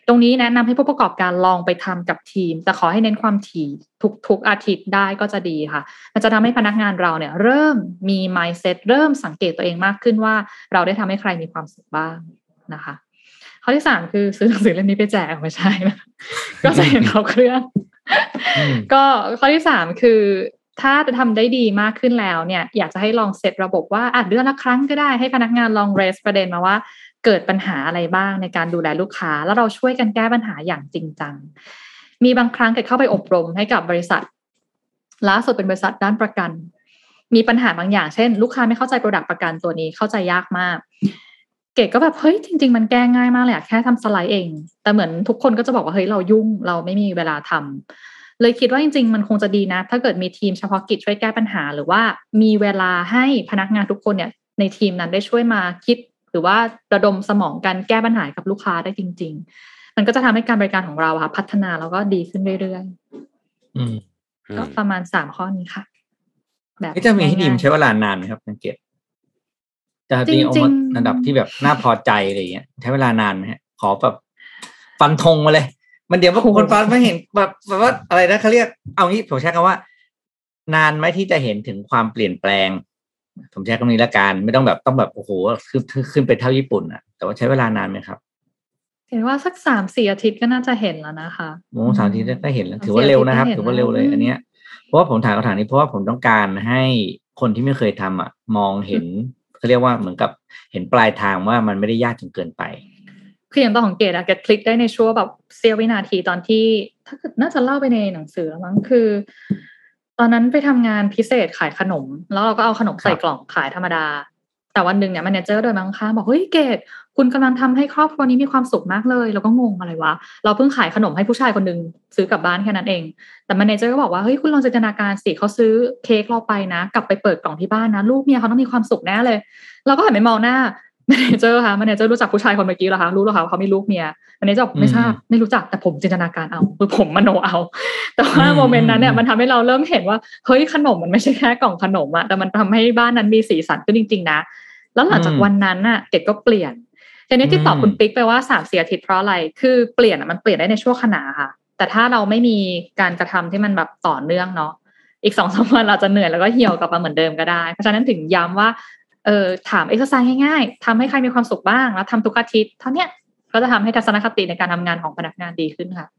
ตรงนี้แนะนำให้ผู้ประกอบการลองไปทำกับทีมแต่ขอให้เน้นความถี่ทุกอาทิตย์ได้ก็จะดีค่ะมันจะทำให้พนักงานเราเนี่ยเริ่มมี mindset เริ่มสังเกตตัวเองมากขึ้นว่าเราได้ทำให้ใครมีความสุขบ้างนะคะข้อที่3คือซื้อหนังสือเล่มนี้ไปแจกไม่ใช่นะก็จะเห็นเขาเครื่องก็ข้อที่3คือถ้าจะทำได้ดีมากขึ้นแล้วเนี่ยอยากจะให้ลองเซตระบบว่าเดือนละครั้งก็ได้ให้พนักงานลองเรสประเด็นมาว่าเกิดปัญหาอะไรบ้างในการดูแลลูกค้าแล้วเราช่วยกันแก้ปัญหาอย่างจริงจังมีบางครั้งเกิดเข้าไปอบรมให้กับบริษัทล่าสุดเป็นบริษัทด้านประกันมีปัญหาบางอย่างเช่นลูกค้าไม่เข้าใจโปรดักต์ประกันตัวนี้เข้าใจยากมากเก๋ก็แบบเฮ้ยจริงๆมันแก้ง่ายมากเลยแค่ทำสไลด์เองแต่เหมือนทุกคนก็จะบอกว่าเฮ้ยเรายุ่งเราไม่มีเวลาทำเลยคิดว่าจริงๆมันคงจะดีนะถ้าเกิดมีทีมเฉพาะกิจช่วยแก้ปัญหาหรือว่ามีเวลาให้พนักงานทุกคนเนี่ยในทีมนั้นได้ช่วยมาคิดหรือว่าระดมสมองกันแก้ปัญหากับลูกค้าได้จริงๆมันก็จะทำให้การบริการของเราค่ะพัฒนาแล้วก็ดีขึ้นเรื่อยๆก็ประมาณ3ข้อนี้ค่ะแบบจะมีให้ดีมใช้เวลานานไหมครับสังเกตจะมีออกมาระดับที่แบบน่าพอใจอะไรอย่างเงี้ยใช้เวลานานไหมฮะขอแบบฟันธงมาเลยมันเดี๋ยวว่าคนฟังไม่เห็นแบบว่าอะไรนะเขาเรียกเอางี้ผมใช้คำว่านานไหมที่จะเห็นถึงความเปลี่ยนแปลงผมใช้คำนี้ละกันไม่ต้องแบบโอ้โหขึ้นไปเท่าญี่ปุ่นอ่ะแต่ว่าใช้เวลานานไหมครับเห็นว่าสัก 3-4 อาทิตย์ก็น่าจะเห็นแล้วนะคะโอ้3 อาทิตย์ก็เห็นแล้วถือว่าเร็วนะครับถือว่าเร็วเลยอันเนี้ยเพราะว่าผมถามคำถามนี้เพราะว่าผมต้องการให้คนที่ไม่เคยทำมองเห็นเขาเรียกว่าเหมือนกับเห็นปลายทางว่ามันไม่ได้ยากจนเกินไปคืออย่างตอนของเกดเกดคลิกได้ในช่วงแบบเสี้ยววินาทีตอนที่ถ้าเกิดน่าจะเล่าไปในหนังสือแล้วมั้งคือตอนนั้นไปทำงานพิเศษขายขนมแล้วเราก็เอาขนมใส่กล่องขายธรรมดาแต่วันหนึ่งเนี่ยแมเนเจอร์เดินมาข้างๆบอกเฮ้ยเกดคุณกำลังทำให้ครอบครัวนี้มีความสุขมากเลยเราก็งงอะไรวะเราเพิ่งขายขนมให้ผู้ชายคนนึงซื้อกลับบ้านแค่นั้นเองแต่แมเนเจอร์ก็บอกว่าเฮ้ยคุณลองจินตนาการสิเขาซื้อเค้กเราไปนะกลับไปเปิดกล่องที่บ้านนะลูกเมียเขาต้องมีความสุขแน่เลยเราก็หันไปมองหน้าแมเนเจอร์ค่ะแมเนเจอร์รู้จักผู้ชายคนเมื่อกี้เหรอคะรู้หรอคะเขามีลูกเมียแมเนเจอร์ไม่ทราบไม่รู้จักแต่ผมจินตนาการเอาคือผมมโนเอาแต่ว่าโมเมนต์นั้นเนี่ยมันทำให้เราเริ่มเห็นว่าเฮ้ยขนมมันไม่ใช่แค่กล่องขนมอะแต่มันทำให้บ้านนั้นมีสีสันขึ้นจริงๆนะแล้วหลังจากวันนั้นน่ะเกดก็เปลี่ยนทีนี้ที่ตอบคุณปิ๊กไปว่า 3-4 อาทิตย์เพราะอะไรคือเปลี่ยนมันเปลี่ยนได้ในช่วงขณะค่ะแต่ถ้าเราไม่มีการกระทำที่มันแบบต่อเนื่องเนาะอีก 2-3 วันเราจะเหนื่อยแล้วก็เหี่ยวกลับมาเหมือนเดิมก็ได้เพราะฉะนั้นถึงย้ำว่าถามเอ็กซ์ไซส์ง่ายๆทำให้ใครมีความสุขบ้างแล้วทำทุกอาทิตย์เท่านี้ก็จะทำให้ทัศนคติในการทำงานของพนักงานดีขึ้นค่ะ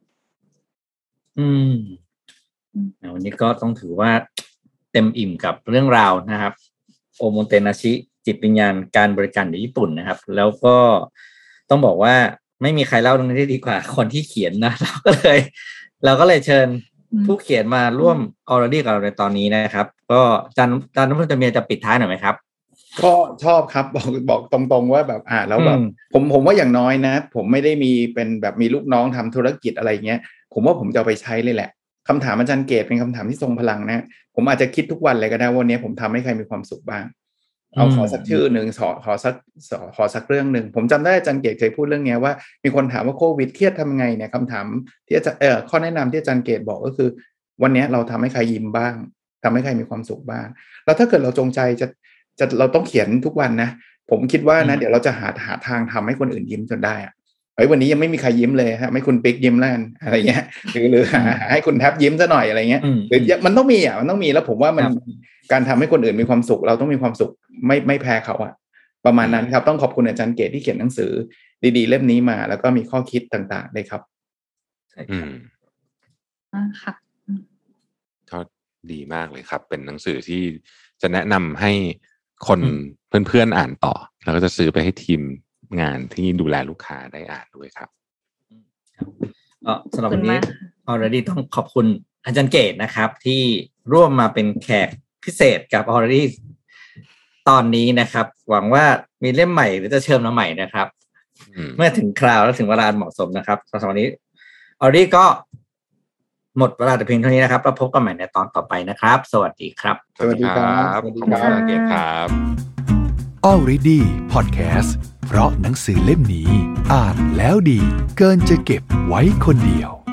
วันนี้ก็ต้องถือว่าเต็มอิ่มกับเรื่องราวนะครับโอโมเตนาชิจิตวิญญาณการบริการในญี่ปุ่นนะครับแล้วก็ต้องบอกว่าไม่มีใครเล่าตรงนี้ได้ดีกว่าคนที่เขียนนะเราก็เลยเชิญผู้เขียนมาร่วมออร์ดี้กับเราในตอนนี้นะครับก็อาจารย์น้ำพึ่งจะมีจะปิดท้ายหน่อยไหมครับก็ชอบครับบอกตรงๆว่าแบบแล้วแบบผมว่าอย่างน้อยนะผมไม่ได้มีเป็นแบบมีลูกน้องทำธุรกิจอะไรเงี้ยผมว่าผมจะเอาไปใช้เลยแหละคำถามอาจารย์เกตเป็นคำถามที่ทรงพลังนะผมอาจจะคิดทุกวันเลยก็ได้วันนี้ผมทำให้ใครมีความสุขบ้างเอาขอสักชื่อหนึ่งขอสักเรื่องหนึ่งผมจำได้อาจารย์เกตเคยพูดเรื่องนี้ว่ามีคนถามว่าโควิดเครียดทำไงเนี่ยคำถามที่ข้อแนะนำที่อาจารย์เกตบอกก็คือวันนี้เราทำให้ใครยิ้มบ้างทำให้ใครมีความสุขบ้างแล้วถ้าเกิดเราจงใจจะเราต้องเขียนทุกวันนะผมคิดว่านะเดี๋ยวเราจะหาทางทำให้คนอื่นยิ้มจนได้อะวันนี้ยังไม่มีใครยิ้มเลยฮะไม่คุณปิ๊กยิ้มแล้วอะไรเงี้ยหรือให้คุณแท็บยิ้มซะหน่อยอะไรเงี้ยหรือมันต้องมีแล้วผมว่ามันการทำให้คนอื่นมีความสุขเราต้องมีความสุขไม่แพ้เขาอะประมาณนั้นครับต้องขอบคุณอาจารย์เกตที่เขียนหนังสือดีๆเล่มนี้มาแล้วก็มีข้อคิดต่างๆเลยครับใช่ครับค่ะก็ดีมากเลยครับเป็นหนังสือที่จะแนะนำให้คนเพื่อนๆอ่านต่อแล้วก็จะซื้อไปให้ทีมงานที่ดูแลลูกค้าได้อ่านด้วยครับสำหรับวันนี้ already ต้องขอบคุณอาจารย์เกตนะครับที่ร่วมมาเป็นแขกพิเศษกับ already ตอนนี้นะครับหวังว่ามีเล่มใหม่หรือจะเชิญมาใหม่นะครับเมื่อถึงคราวและถึงเวลาเหมาะสมนะครับสำหรับวันนี้ already ก็หมดเวลาแต่เพียงเท่านี้นะครับแล้วพบกันใหม่ในตอนต่อไปนะครับสวัสดีครับสวัสดีครับขอบคุณอาจารย์เกตครับ Already Podcast เพราะหนังสือเล่มนี้อ่านแล้วดีเกินจะเก็บไว้คนเดียว